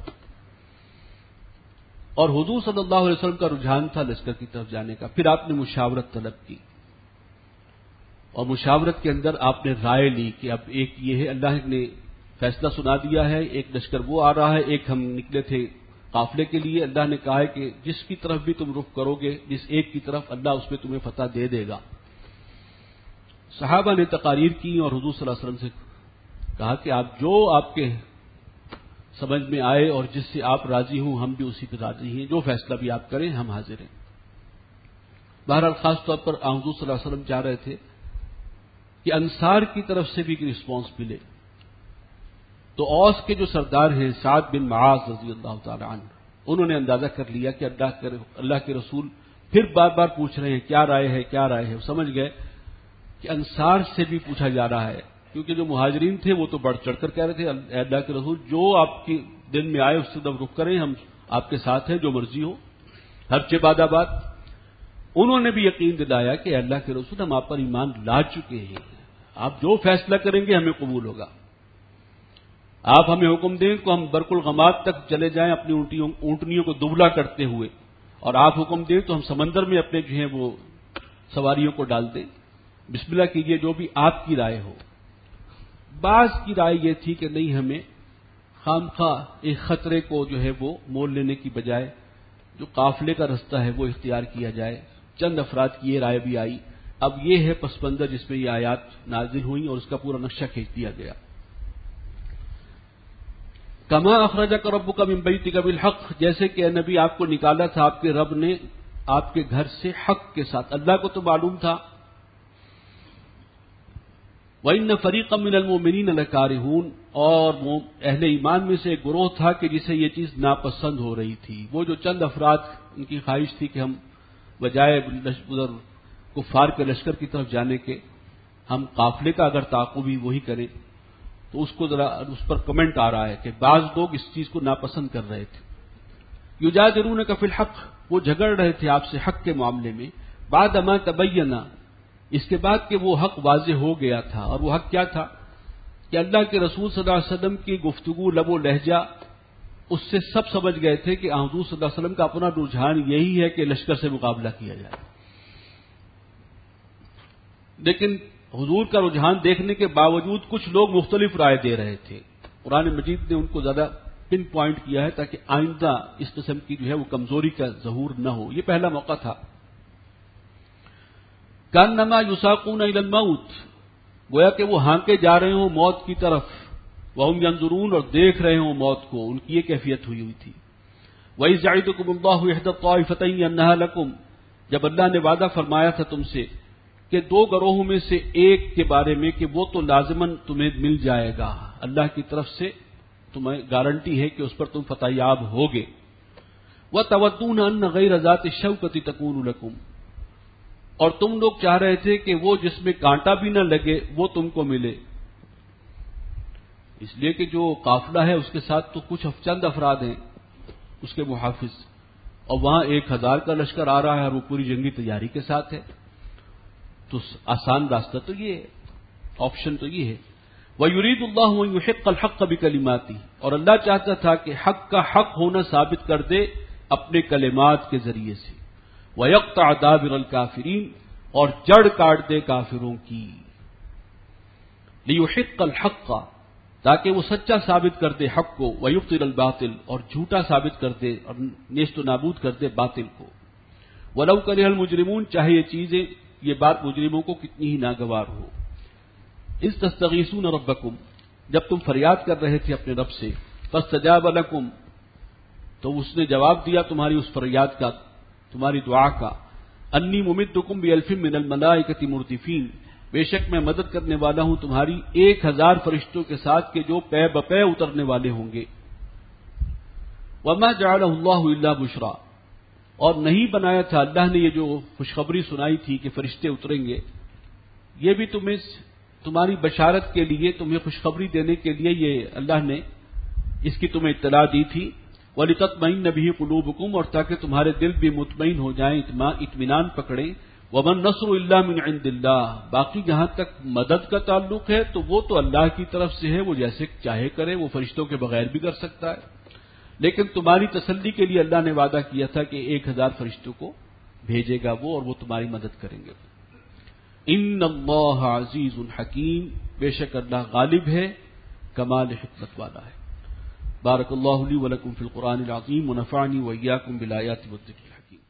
اور حضور صلی اللہ علیہ وسلم کا رجحان تھا لشکر کی طرف جانے کا. پھر آپ نے مشاورت طلب کی, اور مشاورت کے اندر آپ نے رائے لی کہ اب ایک یہ ہے, اللہ نے فیصلہ سنا دیا ہے, ایک لشکر وہ آ رہا ہے, ایک ہم نکلے تھے قافلے کے لیے, اللہ نے کہا ہے کہ جس کی طرف بھی تم رخ کرو گے, جس ایک کی طرف, اللہ اس پہ تمہیں فتح دے دے گا. صحابہ نے تقاریر کی اور حضور صلی اللہ علیہ وسلم سے کہا کہ آپ جو آپ کے سمجھ میں آئے اور جس سے آپ راضی ہوں ہم بھی اسی پہ راضی ہیں, جو فیصلہ بھی آپ کریں ہم حاضر ہیں. بہرحال خاص طور پر حضور صلی اللہ علیہ وسلم چاہ رہے تھے کہ انصار کی طرف سے بھی رسپانس ملے. تو اوس کے جو سردار ہیں سعد بن معاذ رضی اللہ تعالی عنہ, انہوں نے اندازہ کر لیا کہ اللہ کے اللہ کے رسول پھر بار بار پوچھ رہے ہیں کیا رائے ہے کیا رائے ہے. وہ سمجھ گئے کہ انصار سے بھی پوچھا جا رہا ہے, کیونکہ جو مہاجرین تھے وہ تو بڑھ چڑھ کر کہہ رہے تھے اللہ کے رسول جو آپ کے دل میں آئے اس سے طرف رخ کریں, ہم آپ کے ساتھ ہیں, جو مرضی ہو, ہر چہ باد آباد. انہوں نے بھی یقین دلایا کہ اللہ کے رسول ہم آپ پر ایمان لا چکے ہیں, آپ جو فیصلہ کریں گے ہمیں قبول ہوگا. آپ ہمیں حکم دیں تو ہم برق الغماد تک چلے جائیں اپنی اونٹنیوں کو دبلا کرتے ہوئے, اور آپ حکم دیں تو ہم سمندر میں اپنے جو ہیں وہ سواریوں کو ڈال دیں. بسم اللہ کیجئے, جو بھی آپ کی رائے ہو. بعض کی رائے یہ تھی کہ نہیں, ہمیں خام خواہ ایک خطرے کو جو ہے وہ مول لینے کی بجائے جو قافلے کا رستہ ہے وہ اختیار کیا جائے. چند افراد کی یہ رائے بھی آئی. اب یہ ہے پس منظر جس میں یہ آیات نازل ہوئیں اور اس کا پورا نقشہ کھینچ دیا گیا. کما اخرجک ربک من بیتک بالحق, جیسے کہ اے نبی آپ کو نکالا تھا آپ کے رب نے آپ کے گھر سے حق کے ساتھ. اللہ کو تو معلوم تھا. وَإِنَّ فَرِيقًا مِّنَ الْمُؤْمِنِينَ لَكَارِهُونَ, اور وہ اہل ایمان میں سے ایک گروہ تھا کہ جسے یہ چیز ناپسند ہو رہی تھی. وہ جو چند افراد ان کی خواہش تھی کہ ہم بجائے ادھر کفار کے لشکر کی طرف جانے کے ہم قافلے کا اگر تعاقب بھی وہی کریں, تو اس کو ذرا اس پر کمنٹ آ رہا ہے کہ بعض لوگ اس چیز کو ناپسند کر رہے تھے. یجادلونک فی الحق, وہ جھگڑ رہے تھے آپ سے حق کے معاملے میں. بعد ما تبینہ, اس کے بعد کہ وہ حق واضح ہو گیا تھا. اور وہ حق کیا تھا کہ اللہ کے رسول صلی اللہ علیہ وسلم کی گفتگو لب و لہجہ, اس سے سب سمجھ گئے تھے کہ حضور صلی اللہ علیہ وسلم کا اپنا رجحان یہی ہے کہ لشکر سے مقابلہ کیا جائے. لیکن حضور کا رجحان دیکھنے کے باوجود کچھ لوگ مختلف رائے دے رہے تھے. قرآن مجید نے ان کو زیادہ پن پوائنٹ کیا ہے تاکہ آئندہ اس قسم کی جو ہے وہ کمزوری کا ظہور نہ ہو. یہ پہلا موقع تھا. کانما یساقون الی الموت, گویا کہ وہ ہانکے جا رہے ہوں موت کی طرف. وہم ینظرون, اور دیکھ رہے ہوں موت کو. ان کی یہ کیفیت ہوئی ہوئی تھی. وَإِذْ یعدکم اللہ احدی الطائفتین انھا لکم, جب اللہ نے وعدہ فرمایا تھا تم سے کہ دو گروہوں میں سے ایک کے بارے میں کہ وہ تو لازماً تمہیں مل جائے گا, اللہ کی طرف سے تمہیں گارنٹی ہے کہ اس پر تم فتح یاب ہوگے. وَتَوَدُّونَ أَنَّ غَيْرَ ذَاتِ الشَّوْكَةِ تَكُونُ لَكُمْ, اور تم لوگ چاہ رہے تھے کہ وہ جس میں کانٹا بھی نہ لگے وہ تم کو ملے. اس لیے کہ جو قافلہ ہے اس کے ساتھ تو کچھ چند افراد ہیں اس کے محافظ, اور وہاں ایک ہزار کا لشکر آ رہا ہے اور وہ پوری جنگی تیاری کے ساتھ ہے. تو آسان راستہ تو یہ ہے, آپشن تو یہ ہے. وَيُرِيدُ اللَّهُ أَن يُحِقَّ الْحَقَّ بِكَلِمَاتِهِ، اور اللہ چاہتا تھا کہ حق کا حق ہونا ثابت کر دے اپنے کلمات کے ذریعے سے، وَيَقْطَعَ دَابِرَ الْكَافِرِينَ، اور جڑ کاٹ دے کافروں کی، لِيُحِقَّ الْحَقَّ، تاکہ وہ سچا ثابت کر دے حق کو، وَيُبْطِلَ الْبَاطِلَ، اور جھوٹا ثابت کر دے اور نیست و نابود کر دے باطل کو، وَلَوْ كَرِهَ الْمُجْرِمُونَ، چاہے یہ چیزیں یہ بات مجرموں کو کتنی ہی ناگوار ہو۔ اذ تستغیثون ربکم، جب تم فریاد کر رہے تھے اپنے رب سے، فاستجاب لکم، تو اس نے جواب دیا تمہاری اس فریاد کا، تمہاری دعا کا، انی ممدکم بالف من الملائکۃ مردفین، بے شک میں مدد کرنے والا ہوں تمہاری ایک ہزار فرشتوں کے ساتھ کہ جو پے بپے اترنے والے ہوں گے۔ وما جعلہ اللہ الا بشرا، اور نہیں بنایا تھا اللہ نے یہ جو خوشخبری سنائی تھی کہ فرشتے اتریں گے، یہ بھی تمہیں تمہاری بشارت کے لیے، تمہیں خوشخبری دینے کے لیے یہ اللہ نے اس کی تمہیں اطلاع دی تھی، وَلِتَطْمَئِنَّ بِهِ قُلُوبُكُمْ، اور تاکہ تمہارے دل بھی مطمئن ہو جائیں، اطمینان پکڑیں۔ وَمَن نَّصْرُ إِلَّا مِنْ عِندِ اللَّهِ، باقی جہاں تک مدد کا تعلق ہے تو وہ تو اللہ کی طرف سے ہے، وہ جیسے چاہے کرے، وہ فرشتوں کے بغیر بھی کر سکتا ہے، لیکن تمہاری تسلی کے لیے اللہ نے وعدہ کیا تھا کہ ایک ہزار فرشتوں کو بھیجے گا وہ، اور وہ تمہاری مدد کریں گے۔ ان اللہ عزیز حکیم، بے شک اللہ غالب ہے، کمال حکمت والا ہے۔ بارک اللہ لی ولکم فی القرآن العظیم ونفعنی وإیاکم بالآیات والذکر الحکیم۔